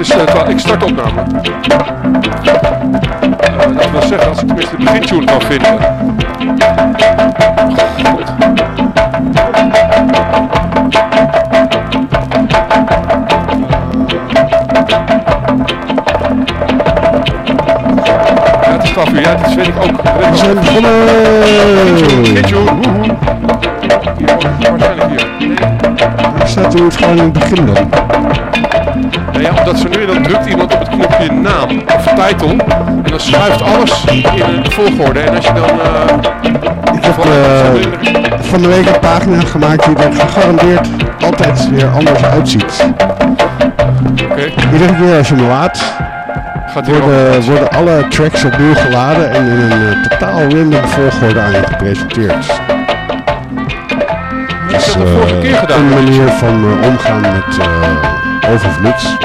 is ik start de opname. Dat wil zeggen, als ik tenminste de begintune kan vinden. God. Ja, het is 12 uur. Ja, dat weet ik ook. We zijn begonnen. Begintune. Waarschijnlijk hier. Waar staat u het gewoon in het begin dan? Nou ja, omdat zo nu en dan drukt iemand op het knopje naam of title en dan schuift alles in een volgorde. En als je dan... Ik heb van de week een pagina gemaakt die er gegarandeerd altijd weer anders uitziet. Okay. Iedere keer als je hem laat, worden alle tracks opnieuw geladen en in een totaal random volgorde aan je gepresenteerd. Ik heb dat vorige keer gedaan. Een manier van omgaan met overvloed.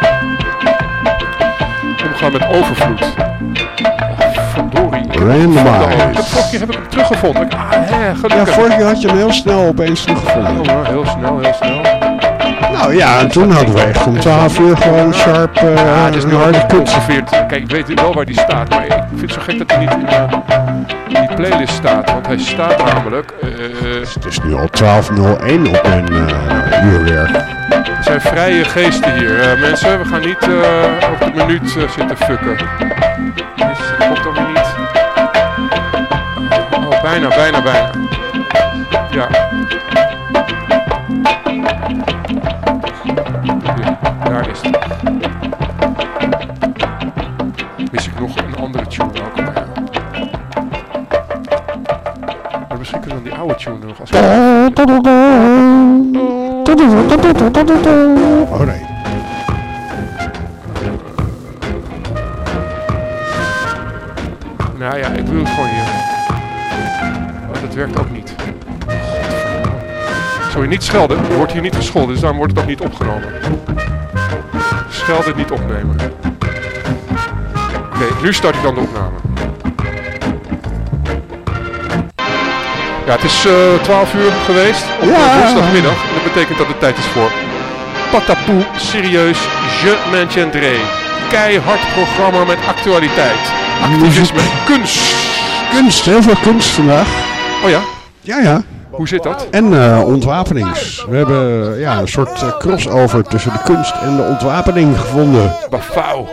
Omgaan met overvloed. Verdorie. Randomize. De vorige keer heb ik hem teruggevonden. Gelukkig. Ja, vorige keer had je hem heel snel opeens teruggevonden. Oh, heel snel. Nou ja, en toen hadden we echt om 12 uur gewoon sharp het is nu harde geconserveerd. Kijk, ik weet wel waar die staat, maar ik vind het zo gek dat hij niet in die playlist staat. Want hij staat namelijk... het is nu al 12:01 op mijn uurwerk. Er zijn vrije geesten hier. Mensen, we gaan niet op de minuut zitten fucken. Dus dat komt dan weer niet. Oh, bijna. Ja. Daar is het. Mis ik nog een andere tune ook. Maar misschien kunnen we die oude tune nog als... Oh nee. Nou ja, ik wil het gewoon hier. Maar dat werkt ook niet. Zou je niet schelden? Je wordt hier niet gescholden, dus daarom wordt het ook niet opgenomen. Schelden, niet opnemen. Oké, nu start ik dan de opname. Ja, het is 12 uur geweest op woensdagmiddag. En dat betekent dat het tijd is voor Patapoe, serieus, je maintiendrai. Keihard programma met actualiteit. Activisme, kunst. Heel veel kunst vandaag. Oh ja? Ja. Hoe zit dat? En ontwapenings. We hebben een soort crossover tussen de kunst en de ontwapening gevonden. Bafouw.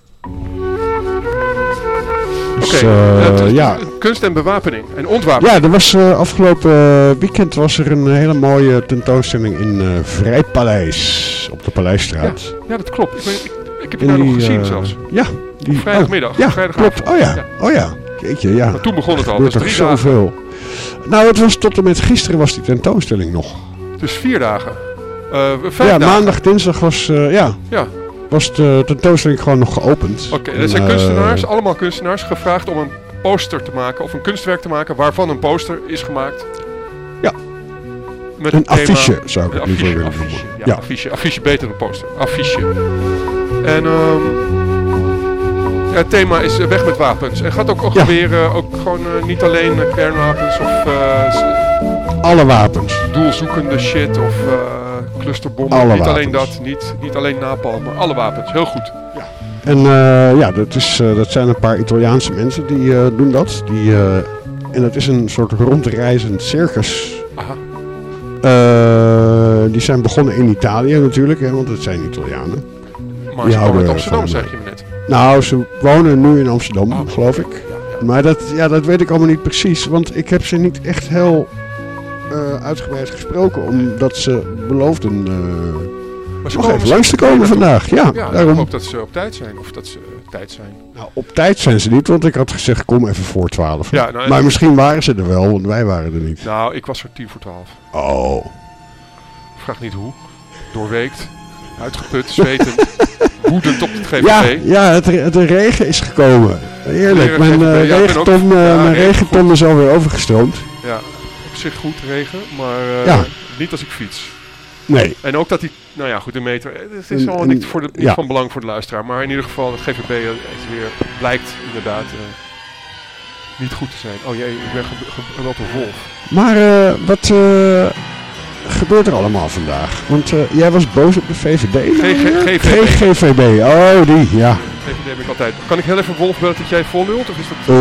Dus, kunst en bewapening en ontwapening. Ja, er was afgelopen weekend was er een hele mooie tentoonstelling in Vrijpaleis op de Paleisstraat. Ja, dat klopt. Ik heb je daar nog gezien zelfs. Ja. Vrijdagmiddag. Ja, klopt. Oh ja. Jeetje, ja. Maar toen begon het al. Dus 3 dagen. Zoveel. Nou, het was tot en met gisteren was die tentoonstelling nog. Dus 4 dagen. 5 dagen. Maandag, dinsdag was, was de tentoonstelling gewoon nog geopend. Oké, er zijn kunstenaars, allemaal kunstenaars, gevraagd om een poster te maken of een kunstwerk te maken waarvan een poster is gemaakt. Ja. Met een affiche zou ik het liever willen noemen. Ja, affiche beter dan poster. Affiche. En het thema is weg met wapens. En gaat ook weer ook gewoon niet alleen kernwapens of alle wapens. Doelzoekende shit of clusterbommen. Alle niet wapens. Alleen dat, niet alleen napalm, maar alle wapens. Heel goed. Ja. En dat zijn een paar Italiaanse mensen die doen dat. En dat is een soort rondreizend circus. Aha. Die zijn begonnen in Italië natuurlijk, hè, want het zijn Italianen. Maar ze komen uit Amsterdam, zeg je me net. Nou, ze wonen nu in Amsterdam, geloof ik. Maar dat weet ik allemaal niet precies, want ik heb ze niet echt heel uitgebreid gesproken, omdat ze beloofden nog even langs te komen vandaag. Ja, daarom. Ik hoop dat ze op tijd zijn, of dat ze tijd zijn. Nou, op tijd zijn ze niet, want ik had gezegd kom even voor 12. Ja, nou, maar misschien waren ze er wel, want wij waren er niet. Nou, ik was er 11:10. Oh. Vraag niet hoe. Doorweekt, uitgeput, zwetend, woedend op het GVP. Ja, de regen is gekomen. Heerlijk, mijn regenton is alweer overgestroomd. Ja, op zich goed regen, maar niet als ik fiets. Nee. En ook dat die, nou ja goed, de meter, het is allemaal niet van belang voor de luisteraar. Maar in ieder geval, de GVB is weer, blijkt inderdaad niet goed te zijn. Oh jee, ik ben wel een wolf. Maar gebeurt er allemaal vandaag? Want jij was boos op de VVD. GVB. Oh, die, ja. VVD heb ik altijd. Kan ik heel even Wolf bellen dat jij vol lult? Of is dat...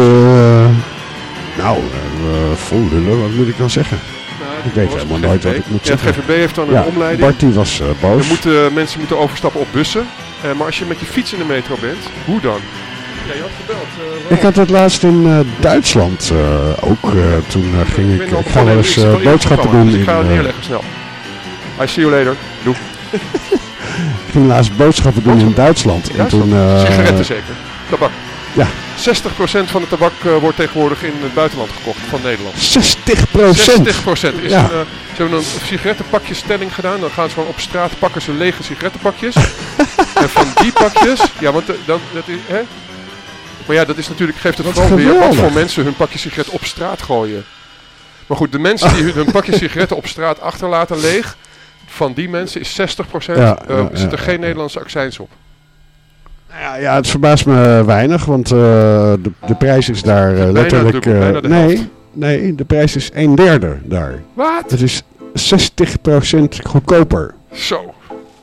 vol lullen, wat moet ik dan zeggen? Ik weet helemaal nooit wat ik moet zeggen. Het GVB heeft dan een omleiding. Bart die was boos. Mensen moeten overstappen op bussen. Maar als je met je fiets in de metro bent, hoe dan? Ja, je had gebeld. Ik had het laatst in Duitsland ook. Toen ging ik ga wel eens boodschappen doen. Ik ga het neerleggen snel. I see you later. Doe. Ik ging laatst boodschappen doen in Duitsland. En toen, sigaretten zeker. Tabak. Ja. 60% van de tabak wordt tegenwoordig in het buitenland gekocht van Nederland. 60%? 60%. Ze hebben een sigarettenpakjesstelling gedaan. Dan gaan ze gewoon op straat pakken ze lege sigarettenpakjes. En van die pakjes... Ja, want dat is... Hè? Maar ja, dat is natuurlijk, geeft het vooral weer wat voor mensen hun pakje sigaret op straat gooien. Maar goed, de mensen die hun pakje sigaretten op straat achterlaten leeg, van die mensen is 60% zit er geen Nederlandse accijns op. Ja, het verbaast me weinig, want de prijs is daar letterlijk... Nee, de prijs is 1/3 daar. Wat? Het is 60% goedkoper. Zo.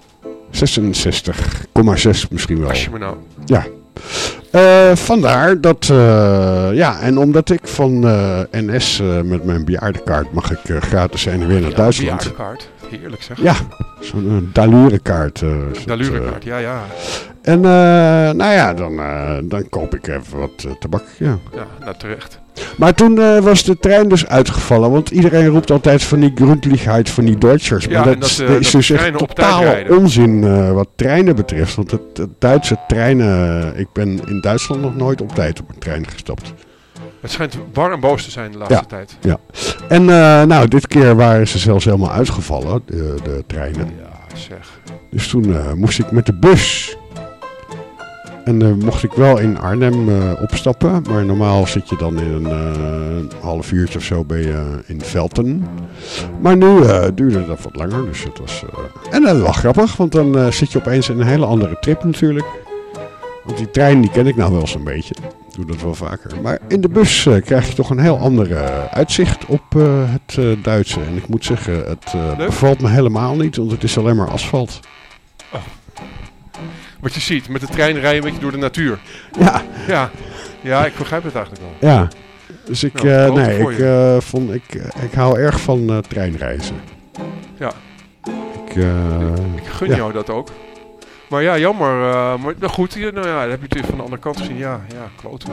66,6 misschien wel. Als je me nou... Ja. Vandaar dat, en omdat ik van NS met mijn bejaardenkaart mag ik gratis heen en weer naar Duitsland. Bejaardenkaart, heerlijk zeg. Ja, zo'n Dalurenkaart. Dalurenkaart, ja. En dan koop ik even wat tabak, ja. Ja, nou terecht. Maar toen was de trein dus uitgevallen, want iedereen roept altijd van die Grundlichheid van die Duitsers. Maar dat is dus echt totaal onzin wat treinen betreft. Want het Duitse treinen, ik ben in Duitsland nog nooit op tijd op een trein gestapt. Het schijnt bar en boos te zijn de laatste tijd. Ja. En dit keer waren ze zelfs helemaal uitgevallen, de treinen. Ja, zeg. Dus toen moest ik met de bus. En mocht ik wel in Arnhem opstappen. Maar normaal zit je dan in een half uurtje of zo in Velten. Maar nu duurde dat wat langer. Dus het was, en dat was wel grappig. Want dan zit je opeens in een hele andere trip natuurlijk. Want die trein die ken ik nou wel zo'n beetje. Ik doe dat wel vaker. Maar in de bus krijg je toch een heel ander uitzicht op het Duitse. En ik moet zeggen, het bevalt me helemaal niet. Want het is alleen maar asfalt. Oh. Wat je ziet, met de trein rij je een beetje door de natuur. Ja, ik begrijp het eigenlijk wel. Ja, dus ik hou erg van treinreizen. Ja. Ik gun jou dat ook. Maar ja, jammer. Maar goed, dan heb je het van de andere kant gezien. Ja, kloten.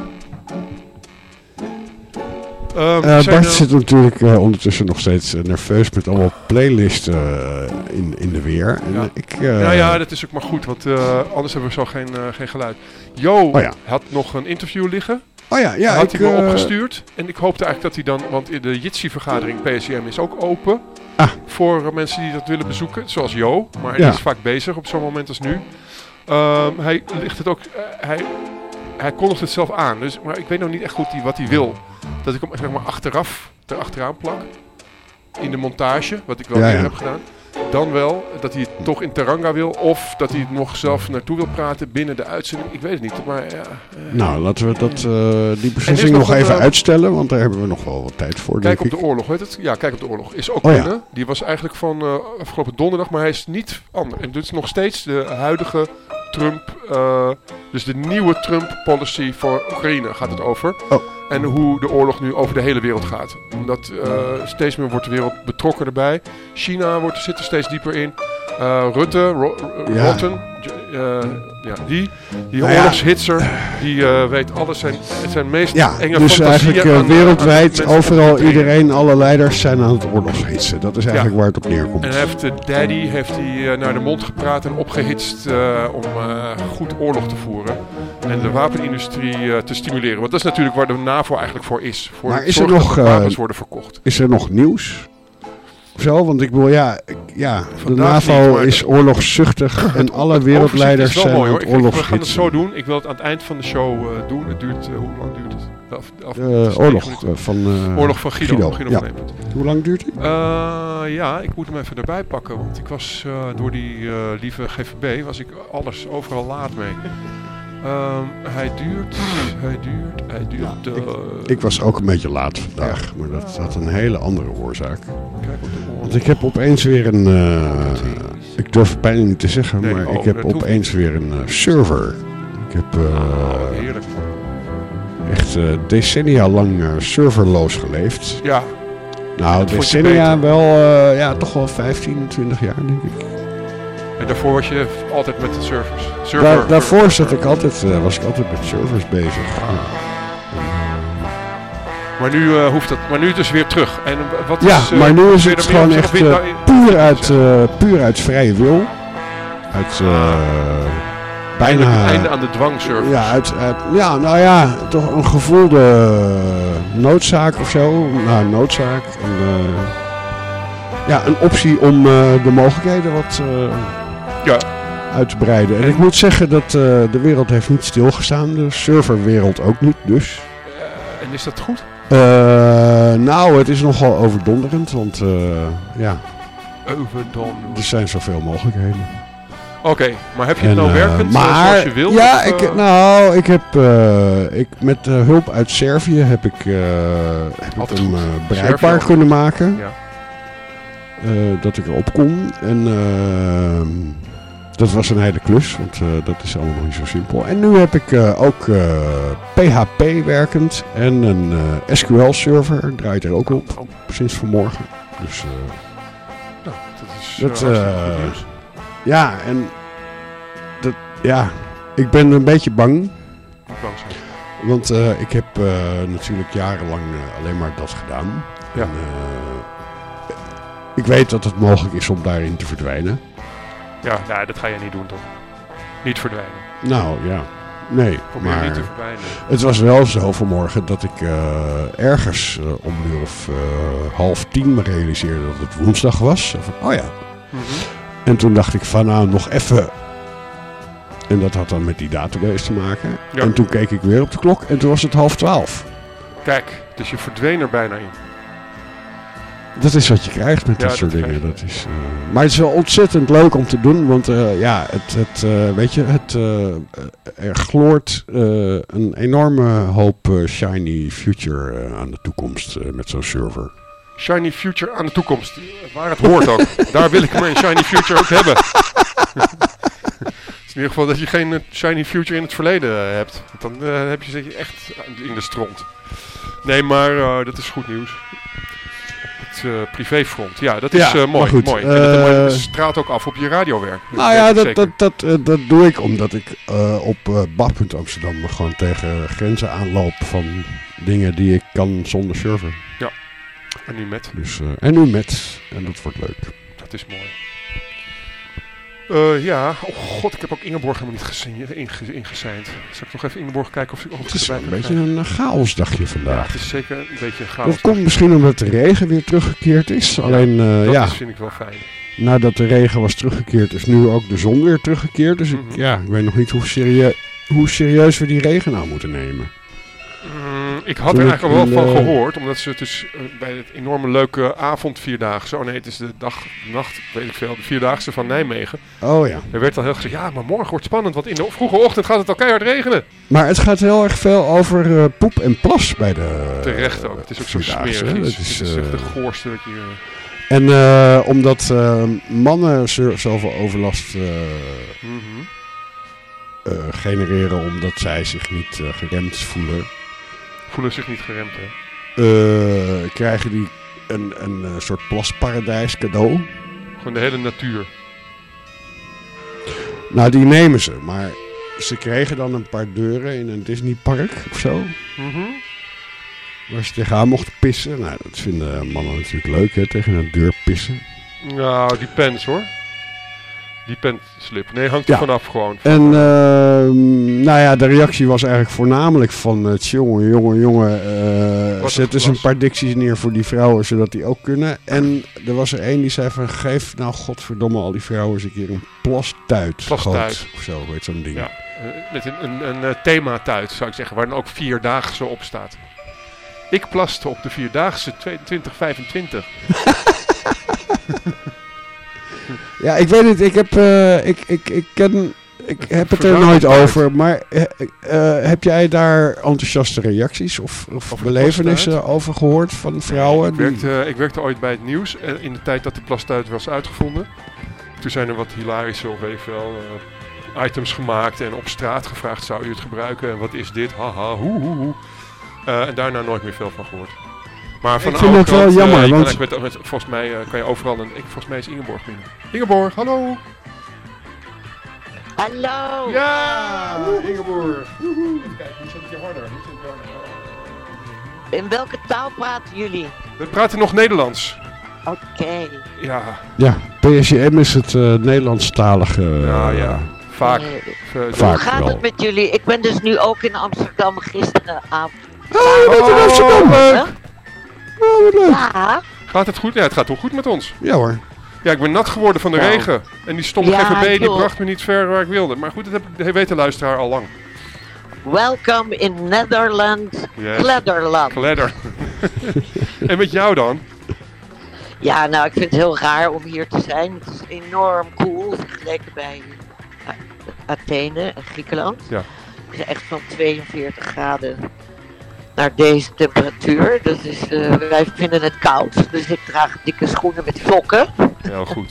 Bart zit natuurlijk ondertussen nog steeds nerveus met allemaal playlisten in de weer. En dat is ook maar goed, want anders hebben we zo geen geluid. Jo had nog een interview liggen. Had hij me opgestuurd. En ik hoopte eigenlijk dat hij dan, want de Jitsi-vergadering PSCM is ook open. Voor mensen die dat willen bezoeken, zoals Jo. Maar hij is vaak bezig op zo'n moment als nu. Hij ligt het ook, hij kondigt het zelf aan. Dus, maar ik weet nog niet echt goed wat hij wil. Dat ik hem zeg maar achteraan plak. In de montage, wat ik wel eerder heb gedaan. Dan wel dat hij het toch in Teranga wil. Of dat hij het nog zelf naartoe wil praten binnen de uitzending. Ik weet het niet. Maar, nou, laten we die beslissing nog even uitstellen. Want daar hebben we nog wel wat tijd voor. Kijk op de oorlog, weet het? Ja, Kijk op de oorlog. Is ook binnen. Die was eigenlijk van afgelopen donderdag. Maar hij is niet anders. En dit is nog steeds de huidige Trump. Dus de nieuwe Trump policy voor Oekraïne gaat het over. En hoe de oorlog nu over de hele wereld gaat. Omdat steeds meer wordt de wereld betrokken erbij. China zit er steeds dieper in. Rutte, Rotten, die oorlogshitser, die weet alles. Het zijn meest enge dus fantasieën. Eigenlijk wereldwijd, overal iedereen, alle leiders zijn aan het oorlogshitsen. Dat is eigenlijk waar het op neerkomt. En Daddy heeft hij naar de mond gepraat en opgehitst om goed oorlog te voeren. En de wapenindustrie te stimuleren. Want dat is natuurlijk waar de NAVO eigenlijk voor is. Voor maar is er nog wapens worden verkocht. Is er nog nieuws? Zo, want ik bedoel, de NAVO is oorlogszuchtig en alle wereldleiders zijn aan het oorlogshitsen. We gaan het zo doen. Ik wil het aan het eind van de show doen. Het duurt, hoe lang duurt het? Oorlog van Guido. Hoe lang duurt het? Ik moet hem even erbij pakken. Want ik was door die lieve GVB, was ik overal laat mee. Hij duurt. Ik was ook een beetje laat vandaag, maar dat had een hele andere oorzaak. Kijk op de oorlog. Want ik heb opeens weer een... ik durf het bijna niet te zeggen, Nee, maar ik heb dat opeens weer een server. Ik heb Heerlijk. echt decennia lang serverloos geleefd. Ja. Nou, Dat vond je decennia beter? wel, toch wel 15, 20 jaar denk ik. En daarvoor was je altijd met de servers. Daarvoor was ik altijd met servers bezig. Maar nu hoeft dat. Maar nu dus weer terug. En wat Ja, is, maar nu is kun je het er meer gewoon op echt zeggen? puur uit vrije wil. Uit Bijna bijna... het einde aan de dwangservice. Nou ja, toch een gevoelde noodzaak of zo. Nou, noodzaak. Een optie om de mogelijkheden wat uit te breiden. En ik moet zeggen dat de wereld heeft niet stilgestaan. De serverwereld ook niet, dus. En is dat goed? Nou, het is nogal overdonderend, want Overdonderd. er zijn zoveel mogelijkheden. Oké, maar heb je het nou werkend zoals je wil? Ja, of, ik heb met hulp uit Servië heb ik hem bereikbaar Servië. kunnen maken. Ja. Dat ik erop kon. En dat was een hele klus, want dat is allemaal nog niet zo simpel. En nu heb ik ook PHP werkend en een SQL server draait er ook op, sinds vanmorgen. Dus Nou, dat is dat, hartstikke goed nieuws. ja, en ik ben een beetje bang. Moet bang zijn. Want ik heb natuurlijk jarenlang alleen maar dat gedaan. Ja. En, ik weet dat het mogelijk is om daarin te verdwijnen. Ja, nou, dat ga je niet doen toch? Niet verdwijnen. Nou ja, nee. Probeer Maar niet te verdwijnen. het was wel zo vanmorgen dat ik ergens om 9:30 me realiseerde dat het woensdag was. Van, oh ja. Mhm. En toen dacht ik van nou nog even. En dat had dan met die database te maken. Ja. En toen keek ik weer op de klok en toen was het 11:30. Kijk, dus je verdween er bijna in. Dat is wat je krijgt met Ja, dat soort dat dingen. krijg je. Dat is, maar het is wel ontzettend leuk om te doen. Want er gloort een enorme hoop shiny future aan de toekomst met zo'n server. Shiny future aan de toekomst. Waar het hoort ook. Daar wil ik mijn shiny future ook hebben. In ieder geval dat je geen shiny future in het verleden hebt. Want dan zit je echt in de stront. Nee, maar dat is goed nieuws. Het privéfront. Ja, dat is mooi. maar goed, mooi. En dat straalt ook af op je radiowerk. Nou ja, dat doe ik omdat ik op Bab.Amsterdam gewoon tegen grenzen aanloop van dingen die ik kan zonder server. Ja, en nu met. Dus, en nu met. En dat wordt leuk. Dat is mooi. Ja, oh god, ik heb ook Ingeborg helemaal niet ingeseind. Zal ik nog even Ingeborg kijken of ik Het is erbij een kan beetje krijgen? een chaosdagje Ja, vandaag. het is zeker een beetje een chaos. Dat komt misschien omdat de regen weer teruggekeerd is. Alleen, Dat vind ik wel fijn. nadat de regen was teruggekeerd is nu ook de zon weer teruggekeerd. Dus Mhm. ik weet nog niet hoe serieus we die regen nou moeten nemen. Ik had er Toen eigenlijk al ik wel in van de- gehoord, omdat ze dus bij het enorme leuke avondvierdaagse, het is de nacht, weet ik veel, de vierdaagse van Nijmegen. Oh ja. Er werd al heel gezegd, ja, maar morgen wordt spannend, want in de vroege ochtend gaat het al keihard regenen. Maar het gaat heel erg veel over poep en plas bij de Terecht ook, het is ook zo Vierdaagse, smerig hè. iets. Dat is, Het is echt de goorste dat je... En omdat mannen zoveel overlast genereren omdat zij zich niet geremd voelen, voelen zich niet geremd, hè. krijgen die een soort plasparadijs cadeau. Gewoon de hele natuur. Nou, die nemen ze, maar ze kregen dan een paar deuren in een Disneypark of zo, Mhm. waar ze tegenaan mochten pissen. Nou, dat vinden mannen natuurlijk leuk, hè, tegen een deur pissen. Nou, die pens hoor. Die penslip. Nee, hangt er Ja. vanaf gewoon. En nou ja, de reactie was eigenlijk voornamelijk van jongen, Wat zet een eens een glas. paar dicties neer voor die vrouwen, zodat die ook kunnen. En er was er één die zei van, geef nou godverdomme al die vrouwen eens een keer een plastuit. Plastuit. Goot, of zo, weet zo'n ding. Ja, met een thematuit zou ik zeggen, waar dan ook vierdaagse op staat. Ik plaste op de vierdaagse 2025. Ja, ik weet niet, ik heb, ik ken Ik heb het er nooit over, maar heb jij daar enthousiaste reacties of belevenissen over gehoord van vrouwen? Ik werkte ooit bij het nieuws in de tijd dat de plastuit was uitgevonden. Toen zijn er wat hilarische of evenwel items gemaakt en op straat gevraagd, zou u het gebruiken? En wat is dit? Haha, hoe. En daarna nooit meer veel van gehoord. Maar van ik vind het wel jammer, want... volgens mij kan je overal... volgens mij is Ingeborg binnen. Ingeborg, hallo! Hallo! Ja, Ingeborg! Kijk, nu zit je harder. In welke taal praten jullie? We praten nog Nederlands. Oké. Ja. Ja, PSJM is het Nederlandstalige... ja. Vaak. Hoe gaat het met jullie? Ik ben dus nu ook in Amsterdam gisteravond. Je bent in Amsterdam! Leuk. Oh, wat leuk. Ja. Gaat het goed? Ja, het gaat wel goed met ons. Ja hoor. Ja, ik ben nat geworden van de regen. En die stomme GVB die bracht me niet ver waar ik wilde. Maar goed, dat weet de luisteraar al lang. Welcome in Netherlands, Yes. Kledderland. Gledder. En met jou dan? Ja, nou, ik vind het heel raar om hier te zijn. Het is enorm cool vergeleken bij Athene en Griekenland. Ja. Het is echt van 42 graden naar deze temperatuur. Dat is, wij vinden het koud, dus ik draag dikke schoenen met sokken. Heel goed.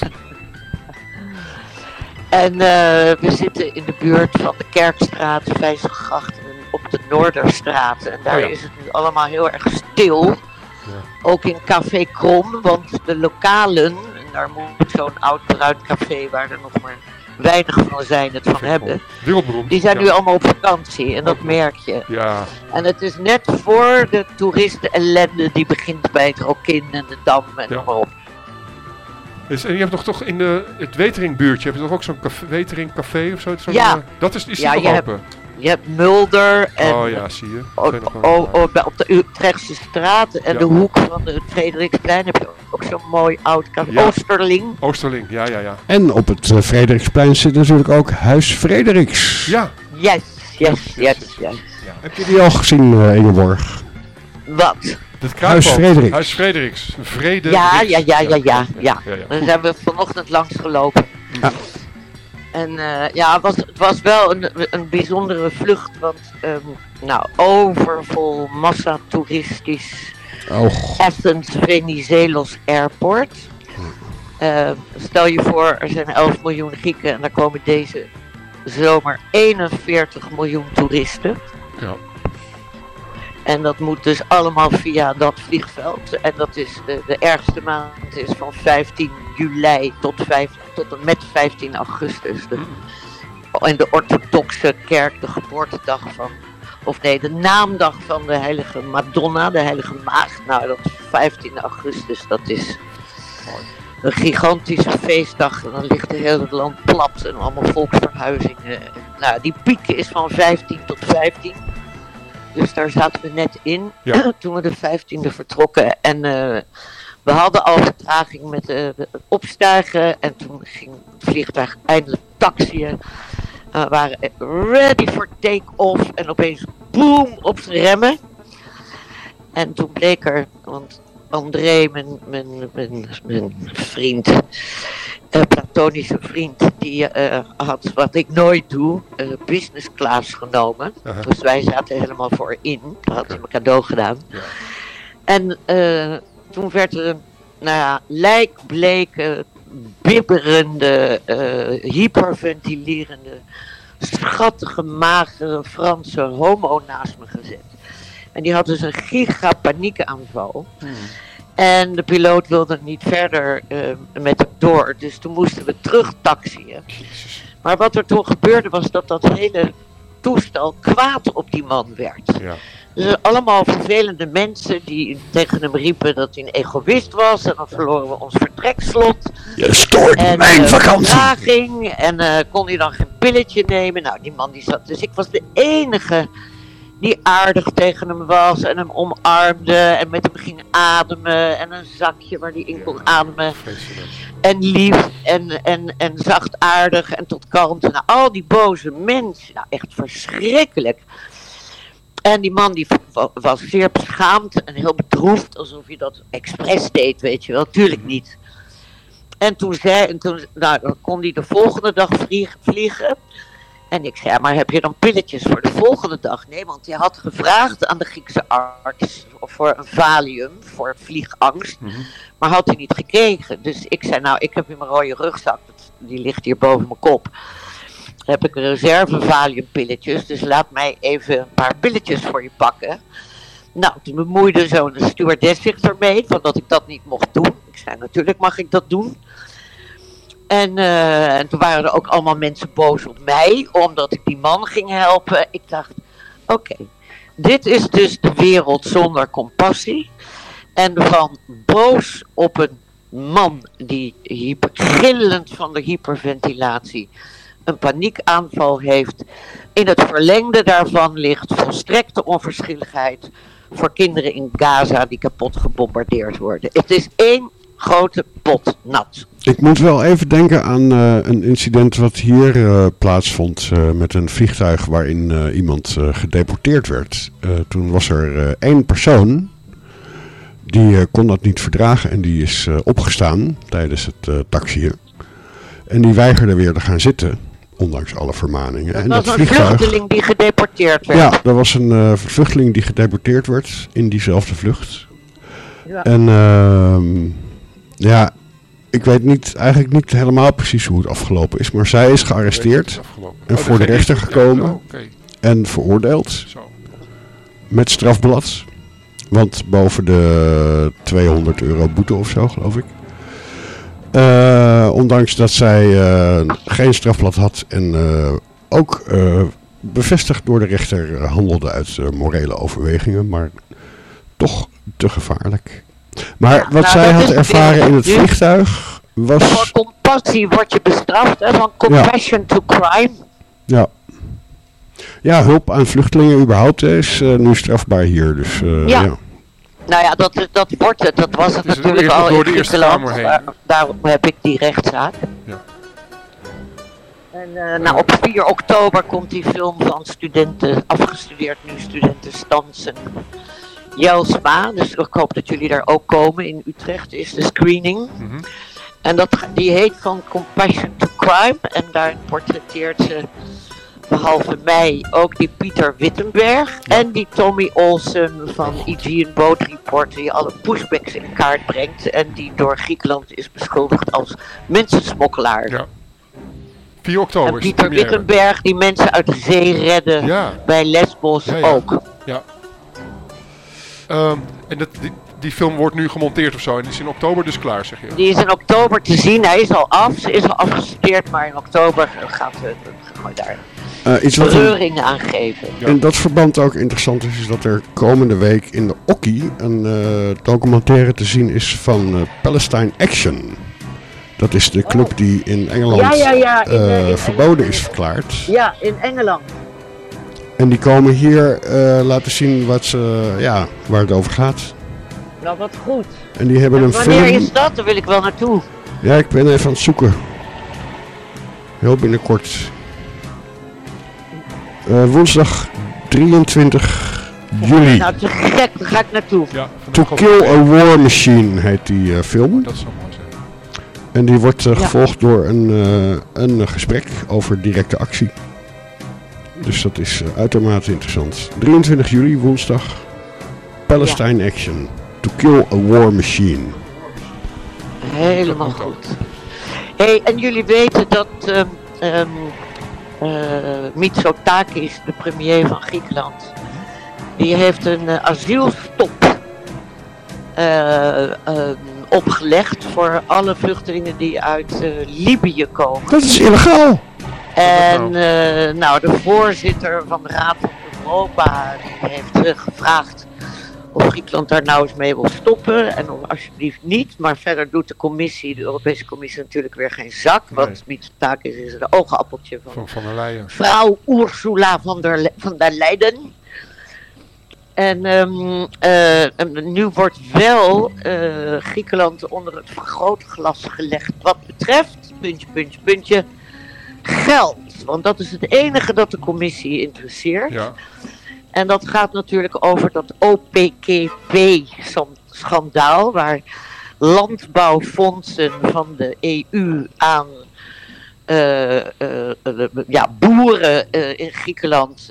En we zitten in de buurt van de Kerkstraat, Vijzelgracht en op de Noorderstraat. En daar is het nu allemaal heel erg stil. Ja. Ook in Café Krom, want de lokalen, en daar moet zo'n oud bruin café waar er nog maar weinig van zijn het van hebben. Wereldberoemd. Die zijn nu allemaal op vakantie en dat merk je. Ja. En het is net voor de toeristen ellende die begint bij het Rokin en de Dam en noem maar op. Dus, en je hebt toch in het Weteringbuurtje, heb je toch ook zo'n Wetering café of zo? Ja. Dat is ja, toch open? Je hebt Mulder en oh ja, zie je. op de Utrechtse straat en de hoek van het Frederiksplein heb je ook zo'n mooi oud café. Ja. Oosterling, ja. En op het Frederiksplein zit natuurlijk ook Huis Frederiks. Ja. Yes. Ja. Heb je die al gezien, Ingeborg? Wat? Huis Frederiks. Huis Frederiks. Vrede. Ja. Daar zijn we vanochtend langs gelopen. Ja. En het was wel een bijzondere vlucht, want overvol massatoeristisch Athens Venizelos Airport. Stel je voor, er zijn 11 miljoen Grieken en daar komen deze zomer 41 miljoen toeristen. Ja. en dat moet dus allemaal via dat vliegveld. En dat is de ergste maand is van 15 juli tot en met 15 augustus. En de orthodoxe kerk, de geboortedag van, de naamdag van de heilige Madonna, de heilige Maagd. Nou, dat 15 augustus, dat is een gigantische feestdag. En dan ligt het hele land plat en allemaal volksverhuizingen. Nou, die piek is van 15 tot 15. Dus daar zaten we net in, toen we de 15e vertrokken. En we hadden al vertraging met het opstijgen. En toen ging het vliegtuig eindelijk taxiën. We waren ready for take-off. En opeens boom op de remmen. En toen bleek er, want André, mijn vriend, platonische vriend, die had, wat ik nooit doe, business class genomen. Dus wij zaten helemaal voorin. Dat had hij me cadeau gedaan. Ja. En toen werd er een, lijkbleke, bibberende, hyperventilerende, schattige, magere Franse homo naast me gezet. En die had dus een giga-paniekaanval. En de piloot wilde niet verder met hem door. Dus toen moesten we terug taxiën. Maar wat er toen gebeurde was dat hele toestel kwaad op die man werd. Ja. Dus allemaal vervelende mensen die tegen hem riepen dat hij een egoïst was. En dan verloren we ons vertrekslot. Je stoort mijn vakantie. En kon hij dan geen pilletje nemen. Nou, die man die zat. Dus ik was de enige die aardig tegen hem was en hem omarmde en met hem ging ademen en een zakje waar hij in kon ademen. En lief en zachtaardig en tot kalmte. Nou, al die boze mensen, nou echt verschrikkelijk. En die man die was zeer beschaamd en heel bedroefd, alsof hij dat expres deed, weet je wel. Tuurlijk niet. En toen dan kon hij de volgende dag vliegen. En ik zei, maar heb je dan pilletjes voor de volgende dag? Nee, want hij had gevraagd aan de Griekse arts voor een Valium, voor vliegangst. Maar had hij niet gekregen. Dus ik zei, nou, ik heb in mijn rode rugzak, die ligt hier boven mijn kop. Heb ik een reserve valiumpilletjes, dus laat mij even een paar pilletjes voor je pakken. Nou, toen bemoeide zo'n stewardess zich ermee, van dat ik dat niet mocht doen. Ik zei, natuurlijk mag ik dat doen. En toen waren er ook allemaal mensen boos op mij, omdat ik die man ging helpen. Ik dacht, oké, dit is dus de wereld zonder compassie. En van boos op een man die gillend van de hyperventilatie een paniekaanval heeft. In het verlengde daarvan ligt volstrekte onverschilligheid voor kinderen in Gaza die kapot gebombardeerd worden. Het is één grote pot nat. Ik moet wel even denken aan een incident wat hier plaatsvond met een vliegtuig waarin iemand gedeporteerd werd. Toen was er één persoon die kon dat niet verdragen en die is opgestaan tijdens het taxiën. En die weigerde weer te gaan zitten, ondanks alle vermaningen. Dat en was dat een vliegtuig, vluchteling die gedeporteerd werd. Ja, dat was een vluchteling die gedeporteerd werd in diezelfde vlucht. Ja. En ja, ik weet eigenlijk niet helemaal precies hoe het afgelopen is. Maar zij is gearresteerd en voor de rechter gekomen en veroordeeld Zo. met strafblad. Want boven de €200 boete of zo, geloof ik. Ondanks dat zij geen strafblad had en ook bevestigd door de rechter handelde uit morele overwegingen, maar toch te gevaarlijk. Maar wat zij had ervaren in het vliegtuig was... Voor compassie word je bestraft, hè, van compassion to crime. Ja. Ja, hulp aan vluchtelingen überhaupt is nu strafbaar hier, dus ja. Nou ja, dat wordt het. Dat was het Dus natuurlijk al door in de Eerste Griekenland. Kamer heen. Daarom heb ik die rechtszaak. Ja. En nou, op 4 oktober komt die film van studenten, afgestudeerd nu studenten Stansen Jelsma. Dus ik hoop dat jullie daar ook komen. In Utrecht is de screening. En die heet van Compassion to Crime. En daarin portretteert ze, behalve mij, ook die Pieter Wittenberg en die Tommy Olsen van Aegean Boat Report, die alle pushbacks in kaart brengt en die door Griekenland is beschuldigd als mensensmokkelaar. Ja. 4 oktober En is de Pieter première. Wittenberg die mensen uit de zee redden bij Lesbos ook. Ja. En die film wordt nu gemonteerd of zo en die is in oktober dus klaar, zeg je? Die is in oktober te zien, hij is al af, ze is al afgestudeerd, maar in oktober gaan we daar Iets wat reuring aan geven. in dat verband ook interessant is dat er komende week in de Okkie een documentaire te zien is van Palestine Action. Dat is de club die in Engeland verboden is verklaard. Ja, in Engeland. En die komen hier laten zien waar het over gaat. Nou, wat goed. En die hebben een Wanneer film. is dat? Daar wil ik wel naartoe. Ja, ik ben even aan het zoeken. Heel binnenkort. Woensdag 23 juli. Nou, te gek, daar ga ik naartoe. Ja, To Kill a War Machine heet die film. Dat zou mooi zijn. En die wordt gevolgd door een gesprek over directe actie. Dus dat is uitermate interessant. 23 juli, woensdag. Palestine Action. To Kill a War Machine. Helemaal goed. Hey, en jullie weten dat Mitsotakis, de premier van Griekenland, die heeft een asielstop opgelegd voor alle vluchtelingen die uit Libië komen. Dat is illegaal. En de voorzitter van de Raad van Europa die heeft gevraagd of Griekenland daar nou eens mee wil stoppen. En of alsjeblieft niet. Maar verder doet de Europese Commissie natuurlijk weer geen zak. Want Mitsotakis is een oogappeltje van der Leyen. Vrouw Ursula van der Leyen. En nu wordt wel Griekenland onder het vergrootglas gelegd wat betreft, puntje, geld. Want dat is het enige dat de commissie interesseert. Ja. En dat gaat natuurlijk over dat OPKP-schandaal, waar landbouwfondsen van de EU aan boeren in Griekenland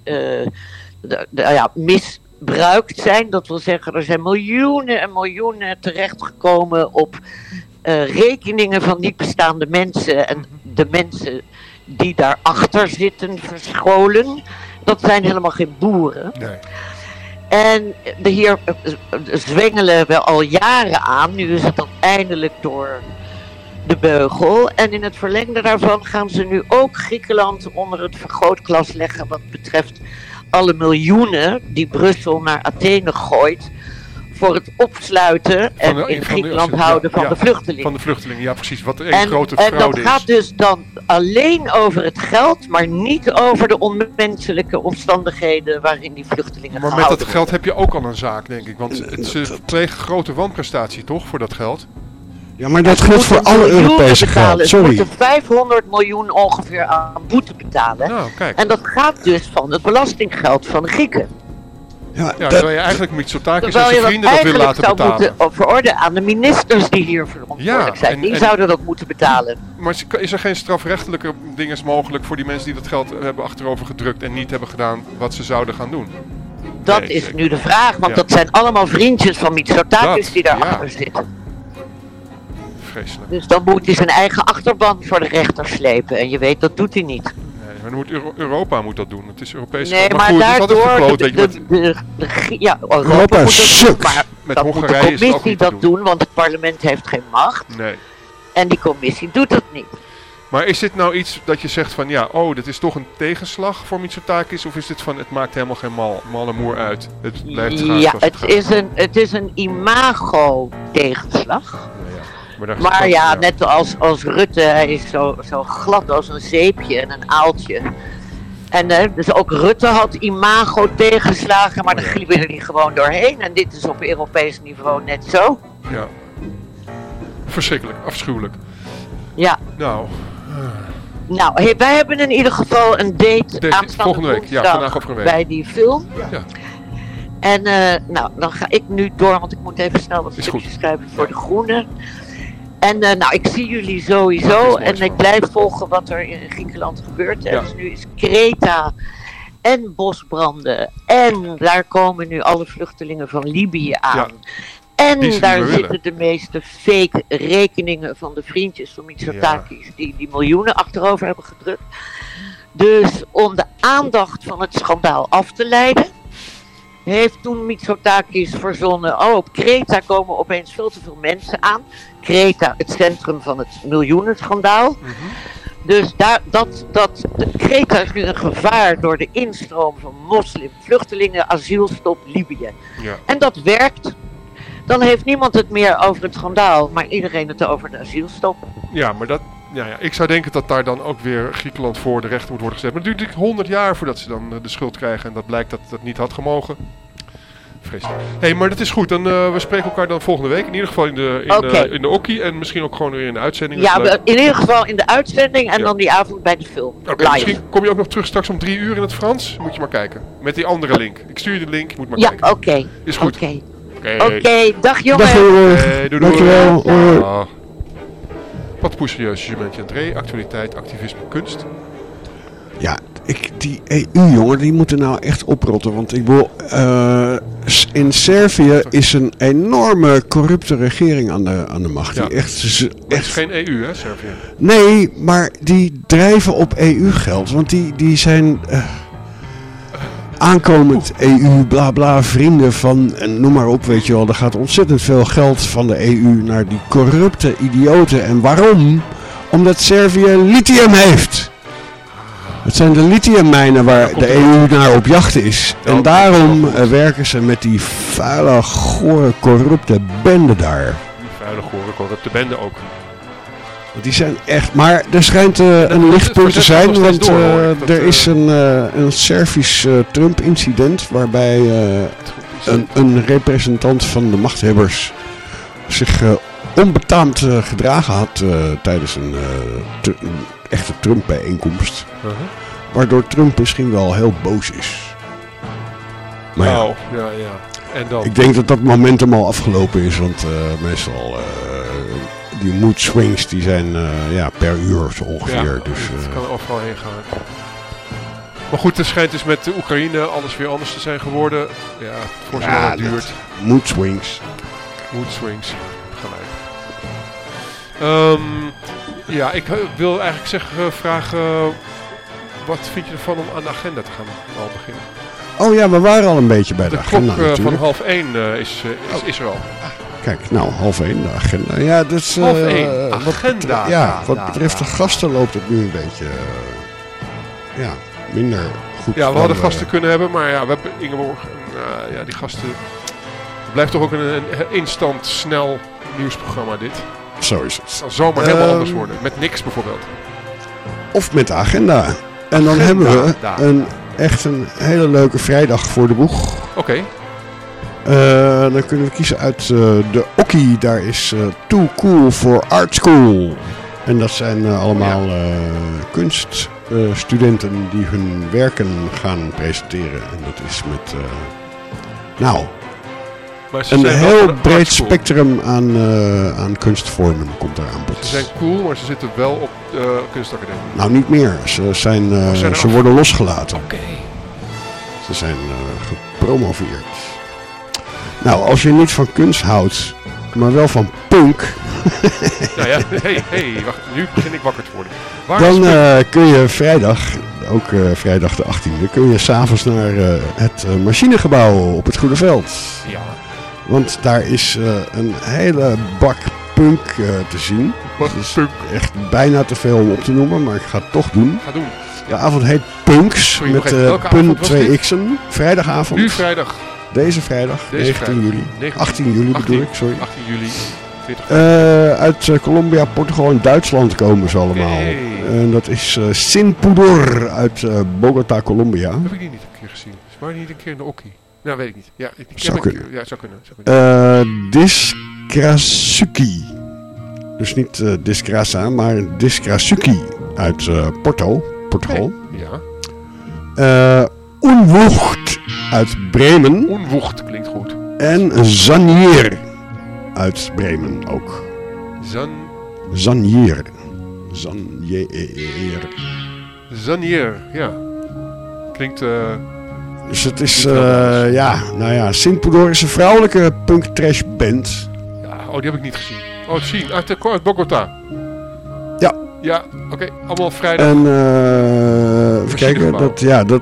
misbruikt zijn. Dat wil zeggen, er zijn miljoenen en miljoenen terechtgekomen op rekeningen van niet bestaande mensen. En de mensen die daarachter zitten verscholen, dat zijn helemaal geen boeren. Nee. En hier zwengelen we al jaren aan. Nu is het dan eindelijk door de beugel. En in het verlengde daarvan gaan ze nu ook Griekenland onder het vergrootglas leggen wat betreft alle miljoenen die Brussel naar Athene gooit voor het opsluiten en in Griekenland houden van de vluchtelingen. Van de vluchtelingen, ja precies. Wat een grote fraude is. En dat gaat dus dan alleen over het geld, maar niet over de onmenselijke omstandigheden waarin die vluchtelingen maar gehouden met dat worden. geld heb je ook al een zaak, denk ik. Want ze plegen grote wanprestatie, toch, voor dat geld? Ja, maar dat geldt voor alle Europese geld. Ze moeten 500 miljoen ongeveer aan boete betalen. Nou, kijk. En dat gaat dus van het belastinggeld van de Grieken. Ja, terwijl je eigenlijk Mitsotakis en Terwijl je zijn dat vrienden dat willen laten eigenlijk zou betalen. moeten verordenen aan de ministers die hier verantwoordelijk zijn. Die zouden dat moeten betalen. Maar is er geen strafrechtelijke dingen mogelijk voor die mensen die dat geld hebben achterover gedrukt en niet hebben gedaan wat ze zouden gaan doen? Dat is nu de vraag, want dat zijn allemaal vriendjes van Mitsotakis die daarachter zitten. Vreselijk. Dus dan moet hij zijn eigen achterban voor de rechter slepen. En je weet, dat doet hij niet. Nee, maar dan moet Europa moet dat doen. Het is Europees. Nee, maar goed, daardoor Europa moet dat doen, maar met dat moet de Hongarije is het ook commissie niet te dat doen, want het parlement heeft geen macht. Nee. En die commissie doet dat niet. Maar is dit nou iets dat je zegt van dit is toch een tegenslag voor Mitsotakis? Of is dit van het maakt helemaal geen malle moer uit? Het blijft gaan zoals het is een imago tegenslag. Maar net als Rutte, hij is zo glad als een zeepje en een aaltje. En dus ook Rutte had imago tegenslagen, maar dan gliepen er niet gewoon doorheen. En dit is op Europees niveau net zo. Ja. Verschrikkelijk, afschuwelijk. Ja. Nou, wij hebben in ieder geval een date aanstaande volgende week. Ja, vandaag over een week. Bij die film. Ja. En dan ga ik nu door, want ik moet even snel wat stukjes schrijven voor de Groenen. En ik zie jullie sowieso en ik blijf volgen wat er in Griekenland gebeurt. Ja. Dus nu is Kreta en bosbranden en daar komen nu alle vluchtelingen van Libië aan. Ja. En daar zitten de meeste fake rekeningen van de vriendjes van Mitsotakis die miljoenen achterover hebben gedrukt. Dus om de aandacht van het schandaal af te leiden, heeft toen Mitsotakis verzonnen, op Kreta komen opeens veel te veel mensen aan. Kreta, het centrum van het miljoenenschandaal. Mm-hmm. Dus Kreta is nu een gevaar door de instroom van moslimvluchtelingen, asielstop Libië. Ja. En dat werkt. Dan heeft niemand het meer over het schandaal, maar iedereen het over de asielstop. Ja, maar ik zou denken dat daar dan ook weer Griekenland voor de rechter moet worden gezet. Maar het duurt natuurlijk 100 jaar voordat ze dan de schuld krijgen en dat blijkt dat dat niet had gemogen. Vreselijk. Maar dat is goed. We spreken elkaar dan volgende week. In ieder geval in de Okkie en misschien ook gewoon weer in de uitzending. Ja, in ieder geval in de uitzending en dan die avond bij de film. Misschien kom je ook nog terug straks om 3 uur in het Frans. Moet je maar kijken. Met die andere link. Ik stuur je de link. Moet maar kijken. Ja, oké. Is goed. Oké, dag jongen. Doei. Dankjewel. Wat poes serieus, je bent André. Actualiteit, activisme, kunst. Ja, die EU, jongen, die moeten nou echt oprotten. Want ik wil, in Servië is een enorme corrupte regering aan de macht. Ja. Die echt Het is geen EU, hè, Servië? Nee, maar die drijven op EU-geld. Want die zijn aankomend EU, bla bla, vrienden van, en noem maar op, weet je wel. Er gaat ontzettend veel geld van de EU naar die corrupte idioten. En waarom? Omdat Servië lithium heeft. Het zijn de lithiummijnen waar de EU naar op jacht is. En daarom werken ze met die vuile, gore, corrupte bende daar. Die vuile, gore, corrupte bende ook. Die zijn echt... Maar er schijnt een lichtpunt te zijn, want er is een Servisch Trump-incident waarbij een representant van de machthebbers zich onbetaamd gedragen had tijdens een echte Trump-bijeenkomst. Waardoor Trump misschien wel heel boos is. Maar ja. En dan? Ik denk dat momentum al afgelopen is, want meestal die mood swings die zijn per uur zo ongeveer. Ja, dus, het kan overal heen gaan. Maar goed, het schijnt dus met de Oekraïne alles weer anders te zijn geworden. Ja, voor zolang het duurt. Mood swings. Mood swings, gelijk. Ik wil eigenlijk vragen, wat vind je ervan om aan de agenda te gaan al beginnen? Oh ja, we waren al een beetje bij de agenda klok natuurlijk. van 12:30 is er al. Kijk, nou, 12:30 de agenda. Ja, dus, 12:30, agenda. Wat betreft de gasten loopt het nu een beetje minder goed. Ja, we hadden gasten kunnen hebben, maar ja, we hebben Ingeborg. En, die gasten... Het blijft toch ook een instant, snel nieuwsprogramma dit. Zo is het. Het kan zomaar helemaal anders worden. Met niks bijvoorbeeld. Of met de agenda. En dan hebben we echt een hele leuke vrijdag voor de boeg. Oké. Dan kunnen we kiezen uit de Okkie. Daar is Too Cool for Art School. En dat zijn allemaal kunststudenten die hun werken gaan presenteren. En dat is met een heel breed spectrum aan kunstvormen komt daar aan bod. Ze zijn cool, maar ze zitten wel op de kunstacademie. Nou, niet meer. Ze worden losgelaten. Oké. Ze zijn gepromoveerd. Nou, als je niet van kunst houdt, maar wel van punk... Nou ja, wacht, nu begin ik wakker te worden. Dan kun je vrijdag, ook vrijdag de 18e, kun je s'avonds naar het machinegebouw op het Goede Veld. Ja. Want daar is een hele bak punk te zien. Wat is punk? Echt bijna te veel om op te noemen, maar ik ga het toch doen. Ga doen. De avond heet Punks. Sorry, met punt 2x'en. Vrijdagavond. Nu vrijdag. Deze vrijdag, 19 juli. 18 juli bedoel ik, sorry. 18 juli. Uit Colombia, Portugal en Duitsland komen ze allemaal. En dat is Sin Pudor uit Bogota, Colombia. Heb ik die niet een keer gezien? Ze waren niet een keer in de Okkie. Nou, weet ik niet. Ja, zou kunnen. Zou kunnen. Diskrasuki. Dus niet Diskrasa, maar Diskrasuki uit Portugal. Okay. Ja. Unwucht uit Bremen. Unwucht klinkt goed. En Zanier uit Bremen ook. Zanier. Zanier, ja. Klinkt... Dus het is, Sin Pudor is een vrouwelijke punk trash band. Ja, die heb ik niet gezien. Oh, te zien, uit Bogota. Ja. Ja, oké, allemaal vrijdag. En even kijken,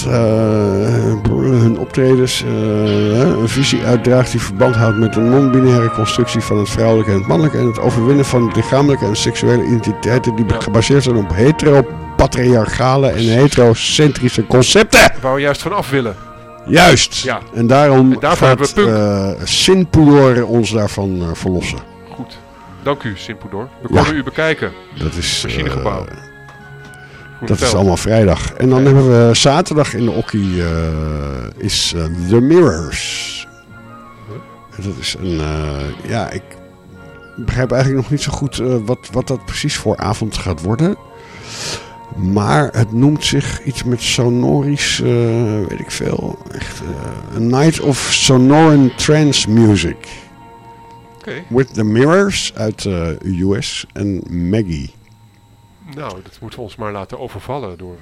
hun optredens een visie uitdraagt die verband houdt met de non-binaire constructie van het vrouwelijke en het mannelijke en het overwinnen van lichamelijke en seksuele identiteiten die gebaseerd zijn op heteropatriarchale en heterocentrische concepten. Waar we juist van af willen. Juist. Ja. En daarom gaat Sin Pudor ons daarvan verlossen. Goed. Dank u, Sin Pudor. We komen u bekijken. Dat is machinegebouw. Dat is allemaal vrijdag. En dan hebben we zaterdag in de Okkie is The Mirrors. Dat is een... ik begrijp eigenlijk nog niet zo goed wat dat precies voor avond gaat worden. Maar het noemt zich iets met sonorisch, weet ik veel. Echt A Night of Sonoran Trance Music. Okay. With The Mirrors uit US en Maggie. Nou, dat moeten we ons maar laten overvallen door...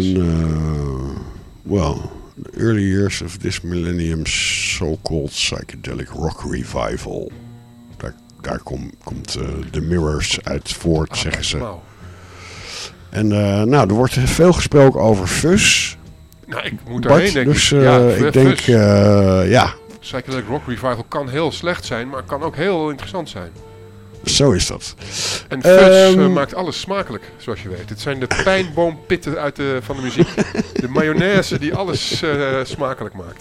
the early years of this millennium's so-called psychedelic rock revival. Daar komt The Mirrors uit voort, zeggen ze. Wow. En er wordt veel gesproken over fuzz. Nou, ik moet daarheen, denk ik. Dus ik denk, Psychedelic Rock Revival kan heel slecht zijn, maar kan ook heel interessant zijn. Zo is dat. En fuzz maakt alles smakelijk, zoals je weet. Het zijn de pijnboompitten van de muziek. De mayonaise die alles smakelijk maakt.